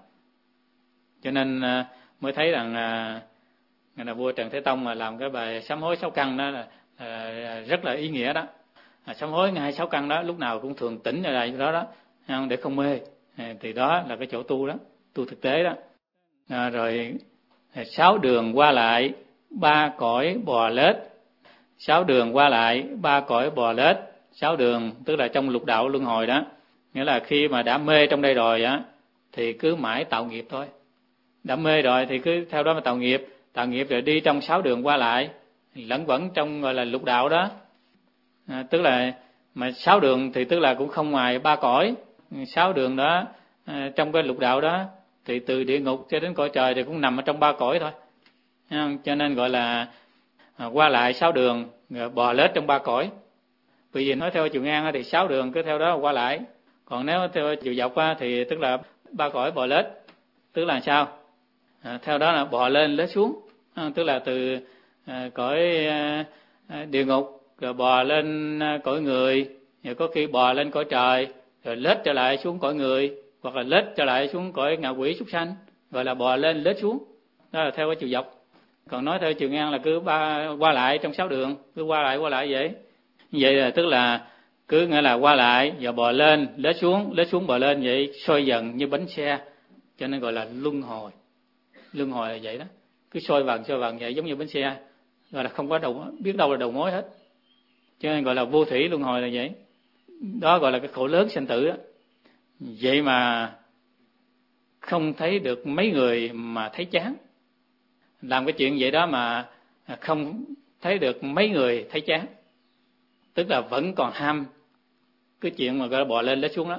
Cho nên à, mới thấy rằng à, là vua Trần Thế Tông mà làm cái bài sám hối sáu căn đó là à, rất là ý nghĩa đó. À, sám hối ngay sáu căn đó lúc nào cũng thường tỉnh ở đây đó đó, để không mê. À, thì đó là cái chỗ tu đó, tu thực tế đó. À, rồi sáu đường qua lại ba cõi bò lết, sáu đường qua lại, ba cõi bò lết, sáu đường, tức là trong lục đạo luân hồi đó. Nghĩa là khi mà đã mê trong đây rồi á, thì cứ mãi tạo nghiệp thôi. Đã mê rồi thì cứ theo đó mà tạo nghiệp, tạo nghiệp rồi đi trong sáu đường qua lại, lẫn vẫn trong gọi là lục đạo đó. À, tức là mà sáu đường thì tức là cũng không ngoài ba cõi. Sáu đường đó à, trong cái lục đạo đó thì từ địa ngục cho đến cõi trời thì cũng nằm ở trong ba cõi thôi. À, cho nên gọi là à, qua lại sáu đường, bò lết trong ba cõi. Bởi vì nói theo chiều ngang thì sáu đường cứ theo đó qua lại. Còn nếu theo chiều dọc thì tức là ba cõi bò lết. Tức là sao? À, theo đó là bò lên lết xuống. À, tức là từ à, cõi à, địa ngục rồi bò lên à, cõi người, rồi có khi bò lên cõi trời, rồi lết trở lại xuống cõi người, hoặc là lết trở lại xuống cõi ngạ quỷ súc sanh, gọi là bò lên lết xuống. Đó là theo cái chiều dọc. Còn nói theo chiều ngang là cứ ba qua lại trong sáu đường, cứ qua lại qua lại vậy. Như vậy là tức là cứ nghĩa là qua lại và bò lên lết xuống, lết xuống bò lên vậy, xoay dần như bánh xe, cho nên gọi là luân hồi. Luân hồi là vậy đó, cứ xoay vần xoay vần vậy giống như bánh xe, gọi là không có đầu, biết đâu là đầu mối hết, cho nên gọi là vô thủy luân hồi là vậy. Đó gọi là cái khổ lớn sanh tử đó. Vậy mà không thấy được mấy người mà thấy chán, làm cái chuyện vậy đó mà không thấy được mấy người thấy chán, tức là vẫn còn ham cái chuyện mà gọi là bò lên lết xuống đó,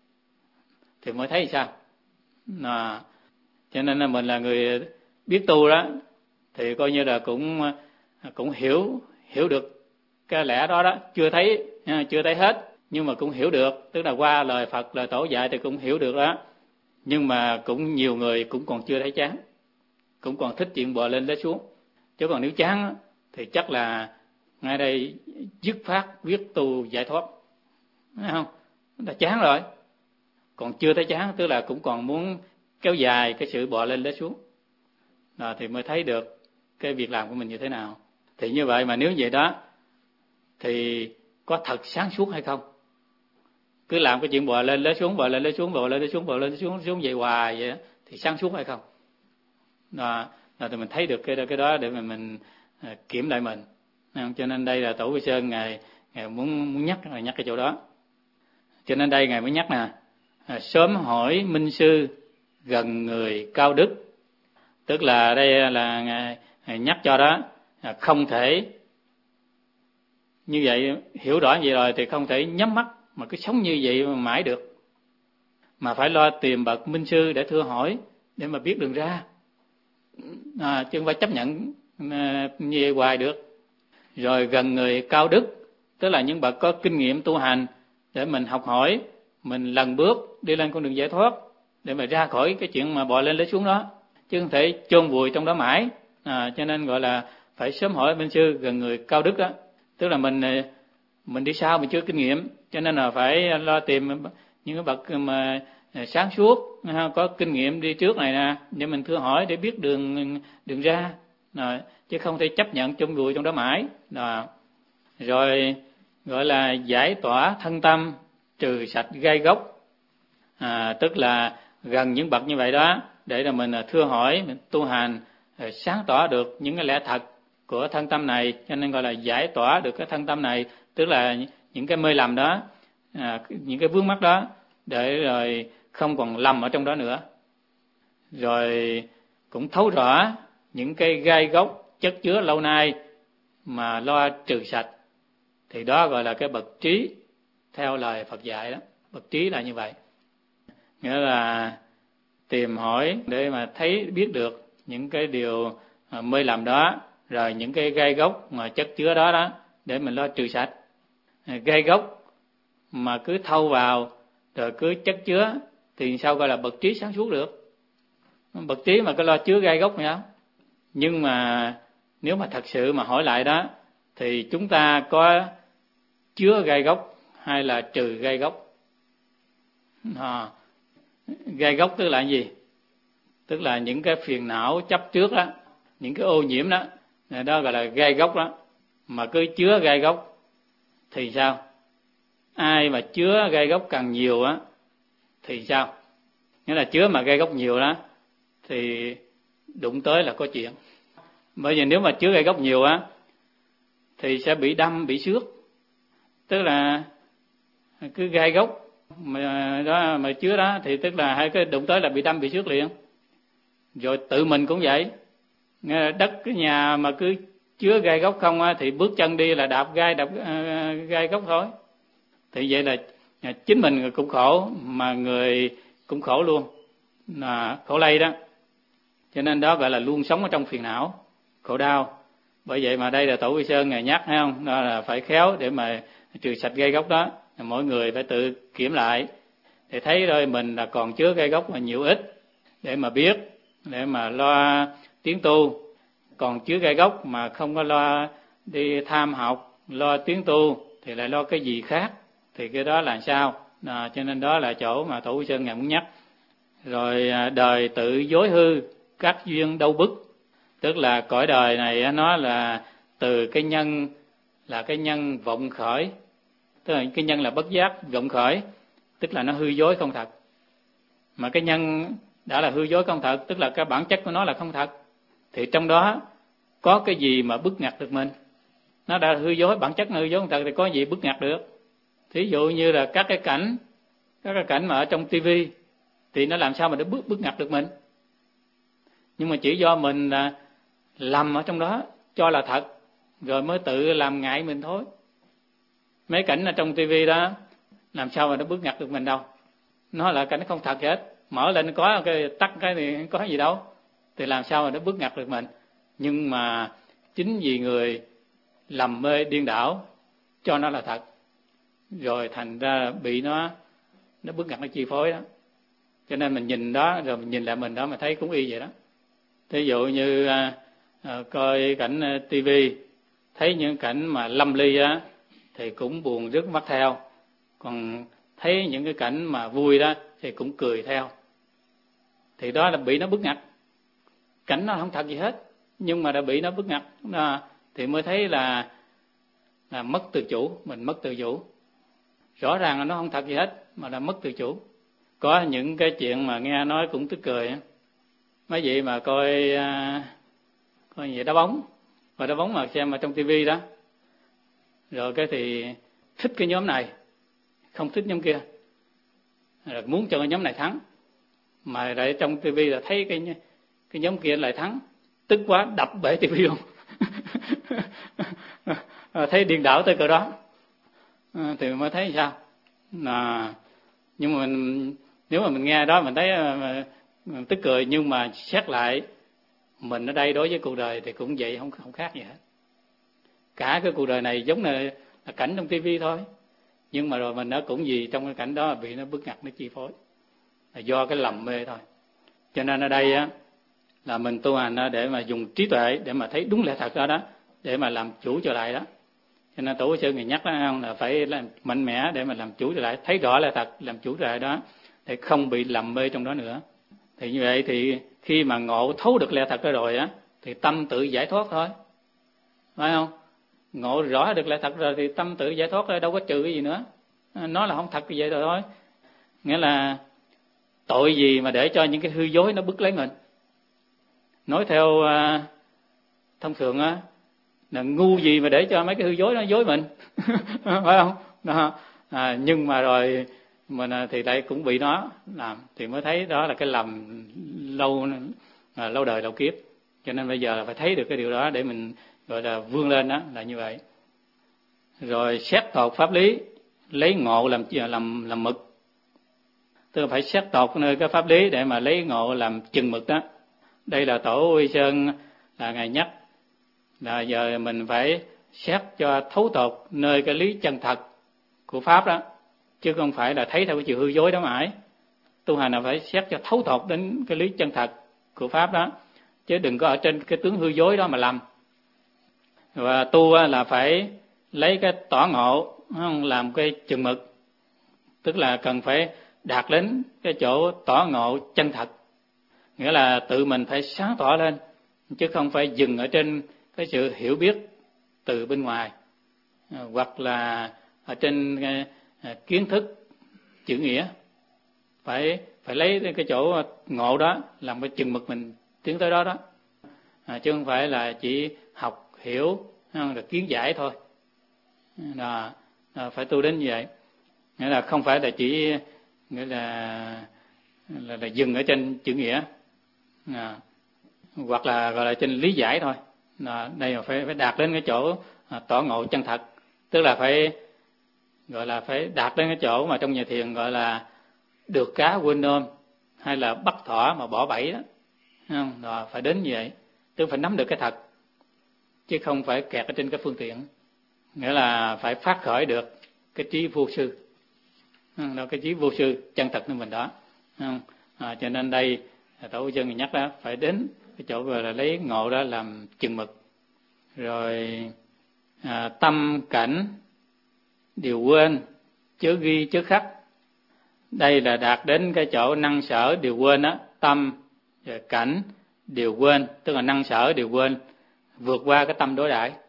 thì mới thấy sao. À, cho nên là mình là người biết tu đó thì coi như là cũng cũng hiểu hiểu được cái lẽ đó đó, chưa thấy chưa thấy hết nhưng mà cũng hiểu được, tức là qua lời Phật lời Tổ dạy thì cũng hiểu được đó. Nhưng mà cũng nhiều người cũng còn chưa thấy chán, cũng còn thích chuyện bò lên lết xuống. Chứ còn nếu chán thì chắc là ngay đây dứt phát viết tu giải thoát, thấy không? Đã chán rồi, còn chưa thấy chán, tức là cũng còn muốn kéo dài cái sự bò lên lết xuống. Đó, thì mới thấy được cái việc làm của mình như thế nào. Thì như vậy mà nếu vậy đó thì có thật sáng suốt hay không? Cứ làm cái chuyện bò lên lết xuống, bò lên lết xuống, bò lên lết xuống, bò lên lết xuống, xuống vậy hoài vậy đó, thì sáng suốt hay không? Đó, đó thì mình thấy được cái đó, cái đó để mà mình à, kiểm lại mình. Cho nên đây là Tổ Quy Sơn ngài, ngài muốn muốn nhắc là nhắc cái chỗ đó. Cho nên đây ngài mới nhắc nè, à, sớm hỏi minh sư gần người cao đức. Tức là đây là ngài, ngài nhắc cho đó, à, không thể như vậy, hiểu rõ vậy rồi thì không thể nhắm mắt mà cứ sống như vậy mà mãi được, mà phải lo tìm bậc minh sư để thưa hỏi để mà biết đường ra, à, chứ không phải chấp nhận à, như vậy hoài được. Rồi gần người cao đức, tức là những bậc có kinh nghiệm tu hành để mình học hỏi, mình lần bước đi lên con đường giải thoát để mà ra khỏi cái chuyện mà bò lên lấy xuống đó, chứ không thể chôn vùi trong đó mãi. À, cho nên gọi là phải sớm hỏi minh sư gần người cao đức đó. Tức là mình mình đi sau mình chưa kinh nghiệm, cho nên là phải lo tìm những cái bậc mà sáng suốt có kinh nghiệm đi trước này nè để mình thưa hỏi để biết đường đường ra, rồi chứ không thể chấp nhận chôn vùi trong đó mãi. Rồi, rồi gọi là giải tỏa thân tâm, trừ sạch gai gốc, à, tức là gần những bậc như vậy đó để là mình thưa hỏi, mình tu hành sáng tỏ được những cái lẽ thật của thân tâm này, cho nên gọi là giải tỏa được cái thân tâm này, tức là những cái mê lầm đó, à, những cái vướng mắc đó, để rồi không còn lầm ở trong đó nữa. Rồi cũng thấu rõ những cái gai gốc chất chứa lâu nay mà lo trừ sạch, thì đó gọi là cái bậc trí theo lời Phật dạy đó. Bậc trí là như vậy, nghĩa là tìm hỏi để mà thấy biết được những cái điều mê lầm đó, rồi những cái gai gốc mà chất chứa đó đó để mình lo trừ sạch. Gai gốc mà cứ thâu vào rồi cứ chất chứa thì sao gọi là bậc trí sáng suốt được? Bậc trí mà có lo chứa gai gốc nữa. Nhưng mà nếu mà thật sự mà hỏi lại đó thì chúng ta có chứa gai gốc hay là trừ gai gốc? À, gai gốc tức là gì? Tức là những cái phiền não chấp trước đó, những cái ô nhiễm đó, đó gọi là gai gốc đó. Mà cứ chứa gai gốc thì sao? Ai mà chứa gai gốc càng nhiều á thì sao? Nghĩa là chứa mà gai gốc nhiều đó thì đụng tới là có chuyện. Bởi vì nếu mà chứa gai góc nhiều á thì sẽ bị đâm, bị xước. Tức là cứ gai góc mà đó mà chứa đó thì tức là hai cái đụng tới là bị đâm, bị xước liền. Rồi tự mình cũng vậy. Đất cái nhà mà cứ chứa gai góc không á thì bước chân đi là đạp gai, đạp uh, gai góc thôi. Thì vậy là chính mình cũng khổ mà người cũng khổ luôn, là khổ lây đó. Cho nên đó gọi là luôn sống ở trong phiền não, khổ đau. Bởi vậy mà đây là Tổ Quy Sơn Ngài nhắc, thấy không? Đó là phải khéo để mà trừ sạch gai góc đó. Mỗi người phải tự kiểm lại để thấy rồi mình là còn chứa gai góc mà nhiều ít, để mà biết, để mà lo tiến tu. Còn chứa gai góc mà không có lo đi tham học, lo tiến tu thì lại lo cái gì khác, thì cái đó là sao? À, cho nên đó là chỗ mà Tổ Quy Sơn Ngài muốn nhắc. Rồi đời tự dối hư, các duyên đâu bức. Tức là cõi đời này nó là từ cái nhân là cái nhân vọng khởi. Tức là cái nhân là bất giác vọng khởi, tức là nó hư dối không thật. Mà cái nhân đã là hư dối không thật, tức là cái bản chất của nó là không thật. Thì trong đó có cái gì mà bức ngặt được mình? Nó đã hư dối, bản chất nó hư dối không thật thì có gì bức ngặt được? Thí dụ như là các cái cảnh, các cái cảnh mà ở trong tivi thì nó làm sao mà nó bức bức ngặt được mình? Nhưng mà chỉ do mình là lầm ở trong đó, cho là thật, rồi mới tự làm ngại mình thôi. Mấy cảnh ở trong tivi đó làm sao mà nó bức ngặt được mình đâu? Nó là cảnh không thật hết. Mở lên có cái tắt cái thì không có gì đâu, thì làm sao mà nó bức ngặt được mình? Nhưng mà chính vì người lầm mê điên đảo cho nó là thật, rồi thành ra bị nó nó bức ngặt, nó chi phối đó. Cho nên mình nhìn đó rồi mình nhìn lại mình đó mà thấy cũng y vậy đó. Thí dụ như à, à, coi cảnh à, tivi, thấy những cảnh mà lâm ly á thì cũng buồn rứt mắt theo, còn thấy những cái cảnh mà vui đó thì cũng cười theo. Thì đó là bị nó bức ngặt. Cảnh nó không thật gì hết, nhưng mà đã bị nó bức ngặt đó, thì mới thấy là là mất tự chủ, mình mất tự chủ. Rõ ràng là nó không thật gì hết mà là mất tự chủ. Có những cái chuyện mà nghe nói cũng tức cười á. Mấy vị mà coi à, coi gì đá bóng, và đá bóng mà xem ở trong tivi đó, rồi cái thì thích cái nhóm này, không thích nhóm kia, rồi muốn cho cái nhóm này thắng, mà lại trong tivi là thấy cái cái nhóm kia lại thắng, tức quá đập bể tivi luôn. Thấy điên đảo tới cỡ đó, à, thì mới thấy sao? À, nhưng mà mình, nếu mà mình nghe đó mình thấy mà, mình tức cười, nhưng mà xét lại mình ở đây đối với cuộc đời thì cũng vậy, không không khác gì hết. Cả cái cuộc đời này giống là, là cảnh trong tivi thôi, nhưng mà rồi mình nó cũng gì trong cái cảnh đó bị nó bức ngặt, nó chi phối, là do cái lầm mê thôi. Cho nên ở đây á là mình tu hành để mà dùng trí tuệ để mà thấy đúng lẽ thật đó đó, để mà làm chủ trở lại đó. Cho nên Tổ Quy Sơn người nhắc đó không, là phải làm mạnh mẽ để mà làm chủ trở lại, thấy rõ lẽ thật, làm chủ trở lại đó, để không bị lầm mê trong đó nữa. Thì như vậy thì khi mà ngộ thấu được lẽ thật đó rồi á thì tâm tự giải thoát thôi, phải không? Ngộ rõ được lẽ thật rồi thì tâm tự giải thoát rồi, đâu có trừ cái gì nữa. Nó là không thật như vậy rồi thôi. Nghĩa là tội gì mà để cho những cái hư dối nó bức lấy mình. Nói theo uh, thông thường á, là ngu gì mà để cho mấy cái hư dối nó dối mình. Phải không? Đó. À, nhưng mà rồi mình thì lại cũng bị nó làm, thì mới thấy đó là cái lầm lâu à, lâu đời lâu kiếp. Cho nên bây giờ là phải thấy được cái điều đó để mình gọi là vươn lên, đó là như vậy. Rồi xét tột pháp lý, lấy ngộ làm làm làm mực. Tức là phải xét tột nơi cái pháp lý để mà lấy ngộ làm chừng mực đó. Đây là Tổ Quy Sơn là ngài nhắc là giờ mình phải xét cho thấu tột nơi cái lý chân thật của pháp đó, chứ không phải là thấy theo cái chiều hư dối đó mãi. Tu hành là phải xét cho thấu tột đến cái lý chân thật của pháp đó, chứ đừng có ở trên cái tướng hư dối đó mà làm. Và tu là phải lấy cái tỏ ngộ không làm cái chừng mực, tức là cần phải đạt đến cái chỗ tỏ ngộ chân thật, nghĩa là tự mình phải sáng tỏ lên, chứ không phải dừng ở trên cái sự hiểu biết từ bên ngoài, hoặc là ở trên cái kiến thức chữ nghĩa. Phải phải lấy cái chỗ ngộ đó làm cái chừng mực mình tiến tới đó đó. à, chứ không phải là chỉ học hiểu không, là kiến giải thôi. Là, là phải tu đến như vậy, nghĩa là không phải là chỉ nghĩa là là, là dừng ở trên chữ nghĩa, à, hoặc là gọi là trên lý giải thôi. À, đây là phải phải đạt đến cái chỗ à, tỏ ngộ chân thật, tức là phải gọi là phải đạt đến cái chỗ mà trong nhà thiền gọi là được cá quên nôm, hay là bắt thỏ mà bỏ bẫy đó, không? Rồi phải đến như vậy, tức phải nắm được cái thật, chứ không phải kẹt ở trên cái phương tiện, nghĩa là phải phát khởi được cái trí vô sư, đó, cái trí vô sư chân thật của mình đó, không? À, cho nên đây Tổ Chân nhắc đó, phải đến cái chỗ gọi là lấy ngộ đó làm chừng mực. Rồi à, tâm cảnh điều quên, chớ ghi chớ khắc. Đây là đạt đến cái chỗ năng sở điều quên á, tâm và cảnh điều quên, tức là năng sở điều quên, vượt qua cái tâm đối đãi,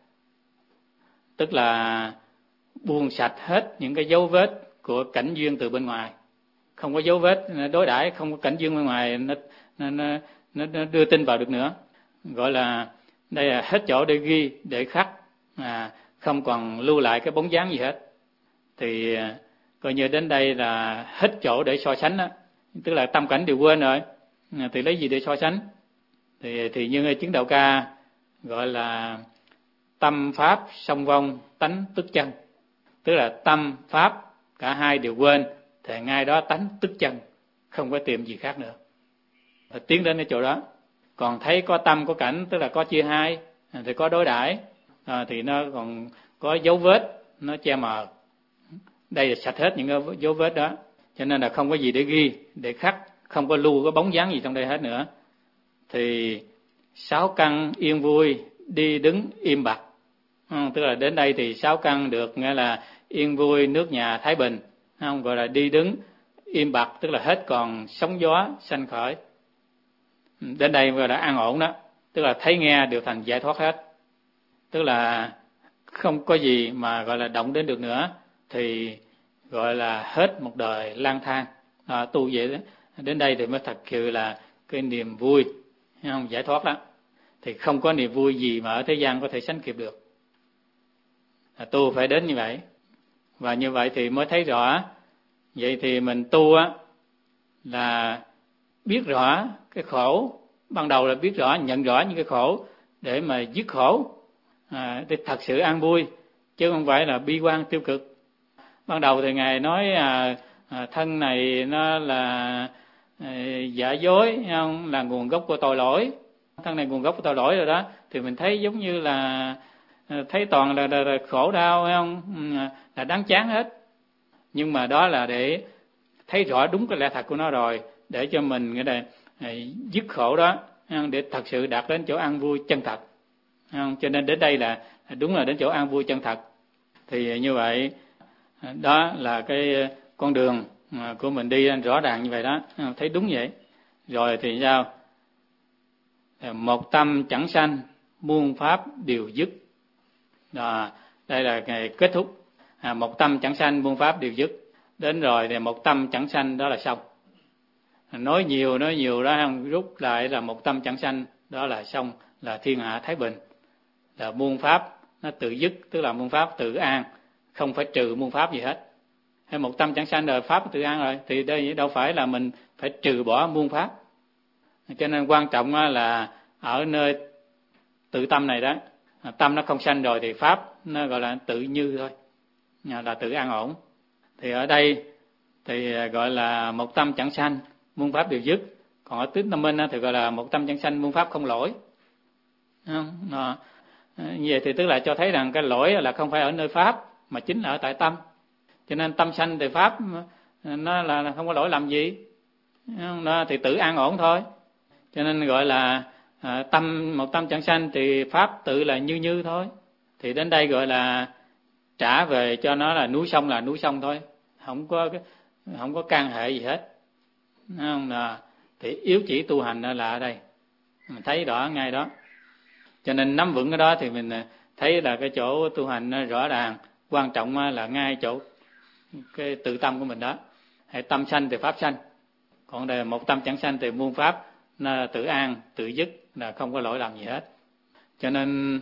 tức là buông sạch hết những cái dấu vết của cảnh duyên từ bên ngoài, không có dấu vết đối đãi, không có cảnh duyên bên ngoài nó nó, nó, nó đưa tin vào được nữa. Gọi là đây là hết chỗ để ghi, để khắc, à, không còn lưu lại cái bóng dáng gì hết. Thì coi như đến đây là hết chỗ để so sánh đó, tức là tâm cảnh đều quên rồi, thì lấy gì để so sánh? Thì thì như chứng đạo ca gọi là tâm pháp song vong tánh tức chân, tức là tâm pháp cả hai đều quên, thì ngay đó tánh tức chân, không có tìm gì khác nữa, phải tiến đến cái chỗ đó. Còn thấy có tâm có cảnh, tức là có chia hai, thì có đối đãi, à, thì nó còn có dấu vết nó che mờ. Đây là sạch hết những cái dấu vết đó, cho nên là không có gì để ghi, để khắc, không có lưu cái bóng dáng gì trong đây hết nữa. Thì sáu căn yên vui, đi đứng im bặt, không? Tức là đến đây thì sáu căn được nghĩa là yên vui, nước nhà thái bình, không? Gọi là đi đứng im bặt, tức là hết còn sóng gió sanh khởi. Đến đây gọi là an ổn đó, tức là thấy nghe đều thành giải thoát hết, tức là không có gì mà gọi là động đến được nữa, thì gọi là hết một đời lang thang. À, tu vậy đó, đến đây thì mới thật sự là cái niềm vui, không? Giải thoát đó, thì không có niềm vui gì mà ở thế gian có thể sánh kịp được. À, tu phải đến như vậy, và như vậy thì mới thấy rõ. Vậy thì mình tu á là biết rõ cái khổ, ban đầu là biết rõ, nhận rõ những cái khổ để mà dứt khổ, à, để thật sự an vui, chứ không phải là bi quan tiêu cực. Ban đầu thì Ngài nói à, à, thân này nó là à, giả dối, không? Là nguồn gốc của tội lỗi, thân này nguồn gốc của tội lỗi rồi đó, thì mình thấy giống như là thấy toàn là, là, là khổ đau, không? Là đáng chán hết. Nhưng mà đó là để thấy rõ đúng cái lẽ thật của nó rồi, để cho mình cái này dứt khổ đó, để thật sự đạt đến chỗ an vui chân thật. Cho nên đến đây là đúng là đến chỗ an vui chân thật. Thì như vậy đó là cái con đường của mình đi rõ ràng như vậy đó, thấy đúng vậy. Rồi thì sao? Một tâm chẳng sanh, muôn pháp đều dứt. Đó, đây là ngày kết thúc. À, một tâm chẳng sanh, muôn pháp đều dứt. Đến rồi thì một tâm chẳng sanh, đó là xong. Nói nhiều nói nhiều đó, rút lại là một tâm chẳng sanh, đó là xong, là thiên hạ thái bình, là muôn pháp nó tự dứt, tức là muôn pháp tự an, không phải trừ muôn pháp gì hết. Hay một tâm chẳng sanh rồi, pháp tự an rồi, thì đây đâu phải là mình phải trừ bỏ muôn pháp. Cho nên quan trọng là ở nơi tự tâm này đó, tâm nó không sanh rồi thì pháp nó gọi là tự như thôi, là tự an ổn. Thì ở đây thì gọi là một tâm chẳng sanh, muôn pháp đều dứt. Còn ở tứ tâm minh thì gọi là một tâm chẳng sanh, muôn pháp không lỗi. Không? Đó. Như vậy thì tức là cho thấy rằng cái lỗi là không phải ở nơi pháp, mà chính là ở tại tâm. Cho nên tâm sanh thì pháp nó là không có lỗi làm gì, nó thì tự an ổn thôi. Cho nên gọi là à, tâm một tâm chẳng sanh thì pháp tự là như như thôi. Thì đến đây gọi là trả về cho nó là núi sông là núi sông thôi, không có không có can hệ gì hết. Không? Là thì yếu chỉ tu hành là ở đây, mình thấy rõ ngay đó. Cho nên nắm vững cái đó thì mình thấy là cái chỗ tu hành nó rõ ràng. Quan trọng là ngay chỗ cái tự tâm của mình đó. Hay tâm sanh thì pháp sanh, còn đây một tâm chẳng sanh thì muôn pháp nó tự an tự dứt, là không có lỗi lầm gì hết. Cho nên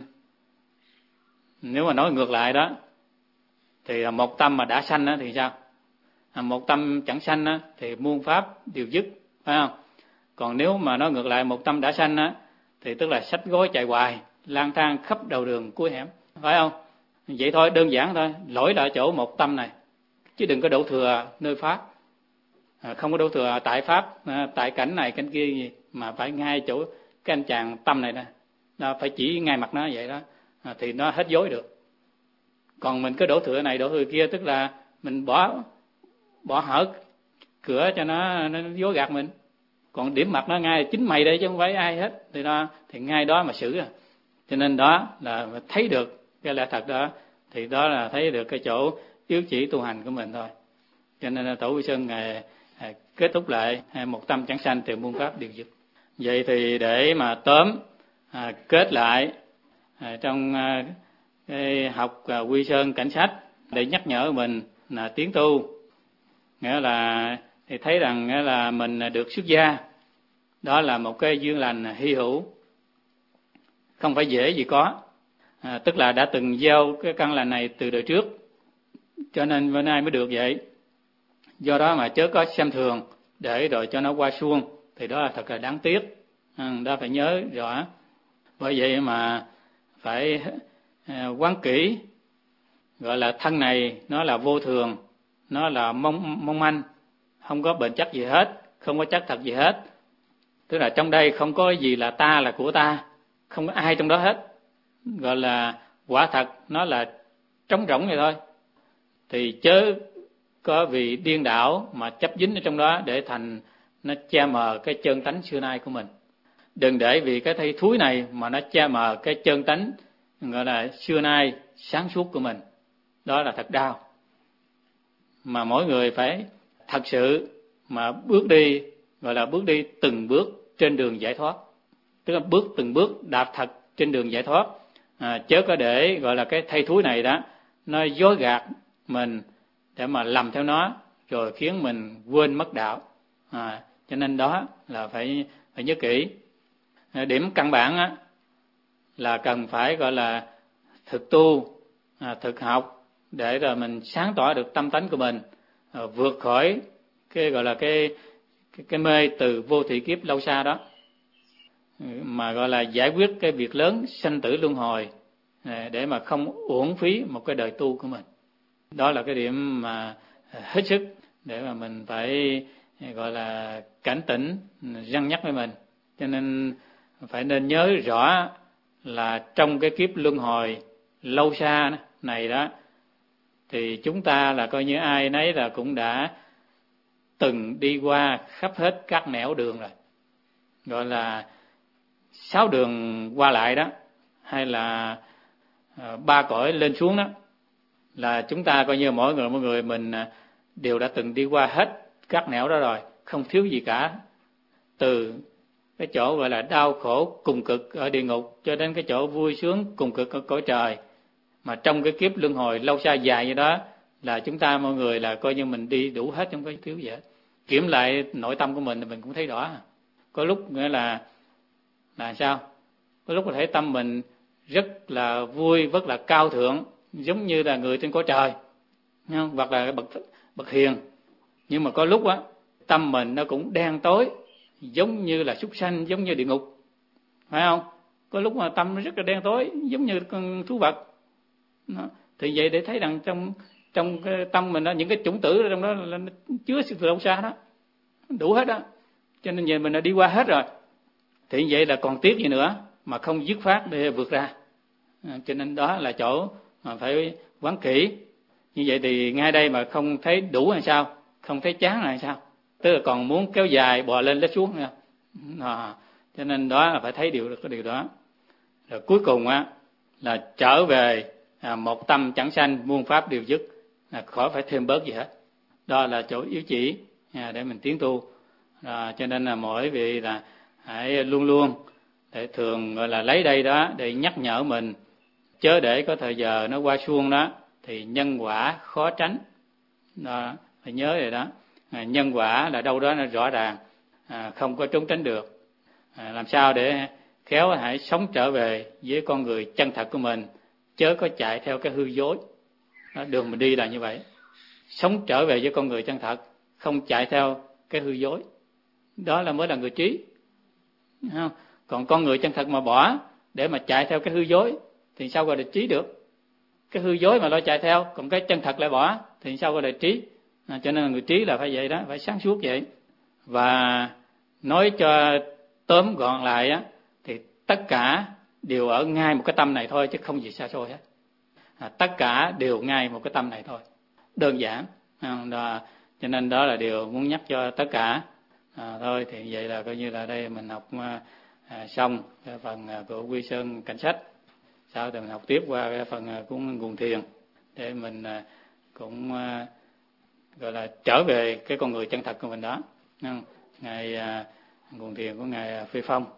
nếu mà nói ngược lại đó, thì một tâm mà đã sanh đó thì sao? Một tâm chẳng sanh đó, thì muôn pháp đều dứt, phải không? Còn nếu mà nói ngược lại, một tâm đã sanh đó, thì tức là xách gối chạy hoài, lang thang khắp đầu đường cuối hẻm, phải không? Vậy thôi, đơn giản thôi, lỗi là ở chỗ một tâm này, chứ đừng có đổ thừa nơi pháp. À, không có đổ thừa tại pháp, à, tại cảnh này cảnh kia gì, mà phải ngay chỗ cái anh chàng tâm này nè, nó phải chỉ ngay mặt nó vậy đó, à, thì nó hết dối được. Còn mình cứ đổ thừa này đổ thừa kia, tức là mình bỏ bỏ hở cửa cho nó, nó dối gạt mình. Còn điểm mặt nó ngay chính mày đây chứ không phải ai hết, thì đó thì ngay đó mà xử. À. Cho nên đó là thấy được cái lẽ thật đó, thì đó là thấy được cái chỗ yếu chỉ tu hành của mình thôi. Cho nên là Tổ Quy Sơn Ngài à, kết thúc lại một tâm chẳng sanh thì muôn pháp đều dứt. Vậy thì để mà tóm à, kết lại à, trong à, cái học à, Quy Sơn Cảnh Sách để nhắc nhở mình là tiến tu, nghĩa là thì thấy rằng nghĩa là mình được xuất gia, đó là một cái duyên lành hy hữu, không phải dễ gì có, à, tức là đã từng gieo cái căn lành này từ đời trước, cho nên bữa nay mới được vậy. Do đó mà chớ có xem thường để rồi cho nó qua suông, thì đó là thật là đáng tiếc, à, đó phải nhớ rõ. Bởi vậy mà phải à, quán kỹ, gọi là thân này nó là vô thường, nó là mong mong manh, không có bền chắc gì hết, không có chắc thật gì hết. Tức là trong đây không có gì là ta, là của ta, không có ai trong đó hết. Gọi là quả thật nó là trống rỗng vậy thôi. Thì chớ có vì điên đảo mà chấp dính ở trong đó để thành nó che mờ cái chân tánh xưa nay của mình. Đừng để vì cái thây thúi này mà nó che mờ cái chân tánh gọi là xưa nay sáng suốt của mình. Đó là thật đau. Mà mỗi người phải thật sự mà bước đi, gọi là bước đi từng bước trên đường giải thoát. Tức là bước từng bước đạp thật trên đường giải thoát. À, chớ có để gọi là cái thây thúi này đó nó dối gạt mình để mà làm theo nó, rồi khiến mình quên mất đạo. À, cho nên đó là phải phải nhớ kỹ. À, điểm căn bản á, là cần phải gọi là thực tu, à, thực học để rồi mình sáng tỏ được tâm tánh của mình, à, vượt khỏi cái gọi là cái cái, cái mê từ vô thị kiếp lâu xa đó, mà gọi là giải quyết cái việc lớn sanh tử luân hồi, để mà không uổng phí một cái đời tu của mình. Đó là cái điểm mà hết sức để mà mình phải gọi là cảnh tỉnh, răn nhắc với mình. Cho nên phải nên nhớ rõ là trong cái kiếp luân hồi lâu xa này đó, thì chúng ta là coi như ai nấy là cũng đã từng đi qua khắp hết các nẻo đường rồi. Gọi là sáu đường qua lại đó, hay là ba cõi lên xuống đó, là chúng ta coi như mỗi người mỗi người mình đều đã từng đi qua hết các nẻo đó rồi, không thiếu gì cả. Từ cái chỗ gọi là đau khổ cùng cực ở địa ngục cho đến cái chỗ vui sướng cùng cực ở cõi trời. Mà trong cái kiếp luân hồi lâu xa dài như đó là chúng ta mọi người là coi như mình đi đủ hết, không có thiếu gì hết. Kiểm lại nội tâm của mình thì mình cũng thấy rõ. Có lúc nghĩa là là sao? Có lúc có thể tâm mình rất là vui, rất là cao thượng, giống như là người trên cõi trời, không? Hoặc là bậc bậc hiền. Nhưng mà có lúc á, tâm mình nó cũng đen tối, giống như là súc sanh, giống như địa ngục, phải không? Có lúc mà tâm nó rất là đen tối, giống như con thú vật. Đó. Thì vậy để thấy rằng trong trong cái tâm mình đó, những cái chủng tử trong đó là nó chứa sự lâu xa đó, đủ hết đó. Cho nên vậy mình đã đi qua hết rồi. Thì vậy là còn tiếc gì nữa mà không dứt phát để vượt ra. À, cho nên đó là chỗ mà phải quán kỹ. Như vậy thì ngay đây mà không thấy đủ hay sao, không thấy chán là sao, tức là còn muốn kéo dài bò lên lết xuống nữa. À, cho nên đó là phải thấy điều được cái điều đó. Rồi cuối cùng á là trở về à, một tâm chẳng sanh, muôn pháp đều dứt, là khỏi phải thêm bớt gì hết. Đó là chỗ yếu chỉ à, để mình tiến tu. À, cho nên là mỗi vị là hãy luôn luôn để thường gọi là lấy đây đó để nhắc nhở mình, chớ để có thời giờ nó qua suông đó thì nhân quả khó tránh. Đó, phải nhớ rồi đó. À, nhân quả là đâu đó nó rõ ràng, à, không có trốn tránh được. À, làm sao để khéo hãy sống trở về với con người chân thật của mình, chớ có chạy theo cái hư dối. Đó, đường mình đi là như vậy, sống trở về với con người chân thật, không chạy theo cái hư dối. Đó là mới là người trí. Không? Còn con người chân thật mà bỏ để mà chạy theo cái hư dối thì sao gọi là trí được? Cái hư dối mà lo chạy theo, còn cái chân thật lại bỏ thì sao gọi là trí? À, cho nên là người trí là phải vậy đó, phải sáng suốt vậy. Và nói cho tóm gọn lại á, thì tất cả đều ở ngay một cái tâm này thôi, chứ không gì xa xôi hết. À, tất cả đều ngay một cái tâm này thôi, đơn giản. À, đó, cho nên đó là điều muốn nhắc cho tất cả. À, thôi thì vậy là coi như là đây mình học à, xong cái phần của Quy Sơn Cảnh Sách. Sau thì mình học tiếp qua cái phần của Nguồn Thiền để mình à, cũng à, gọi là trở về cái con người chân thật của mình đó. Ngài à, Nguồn Thiền của Ngài Phi Phong.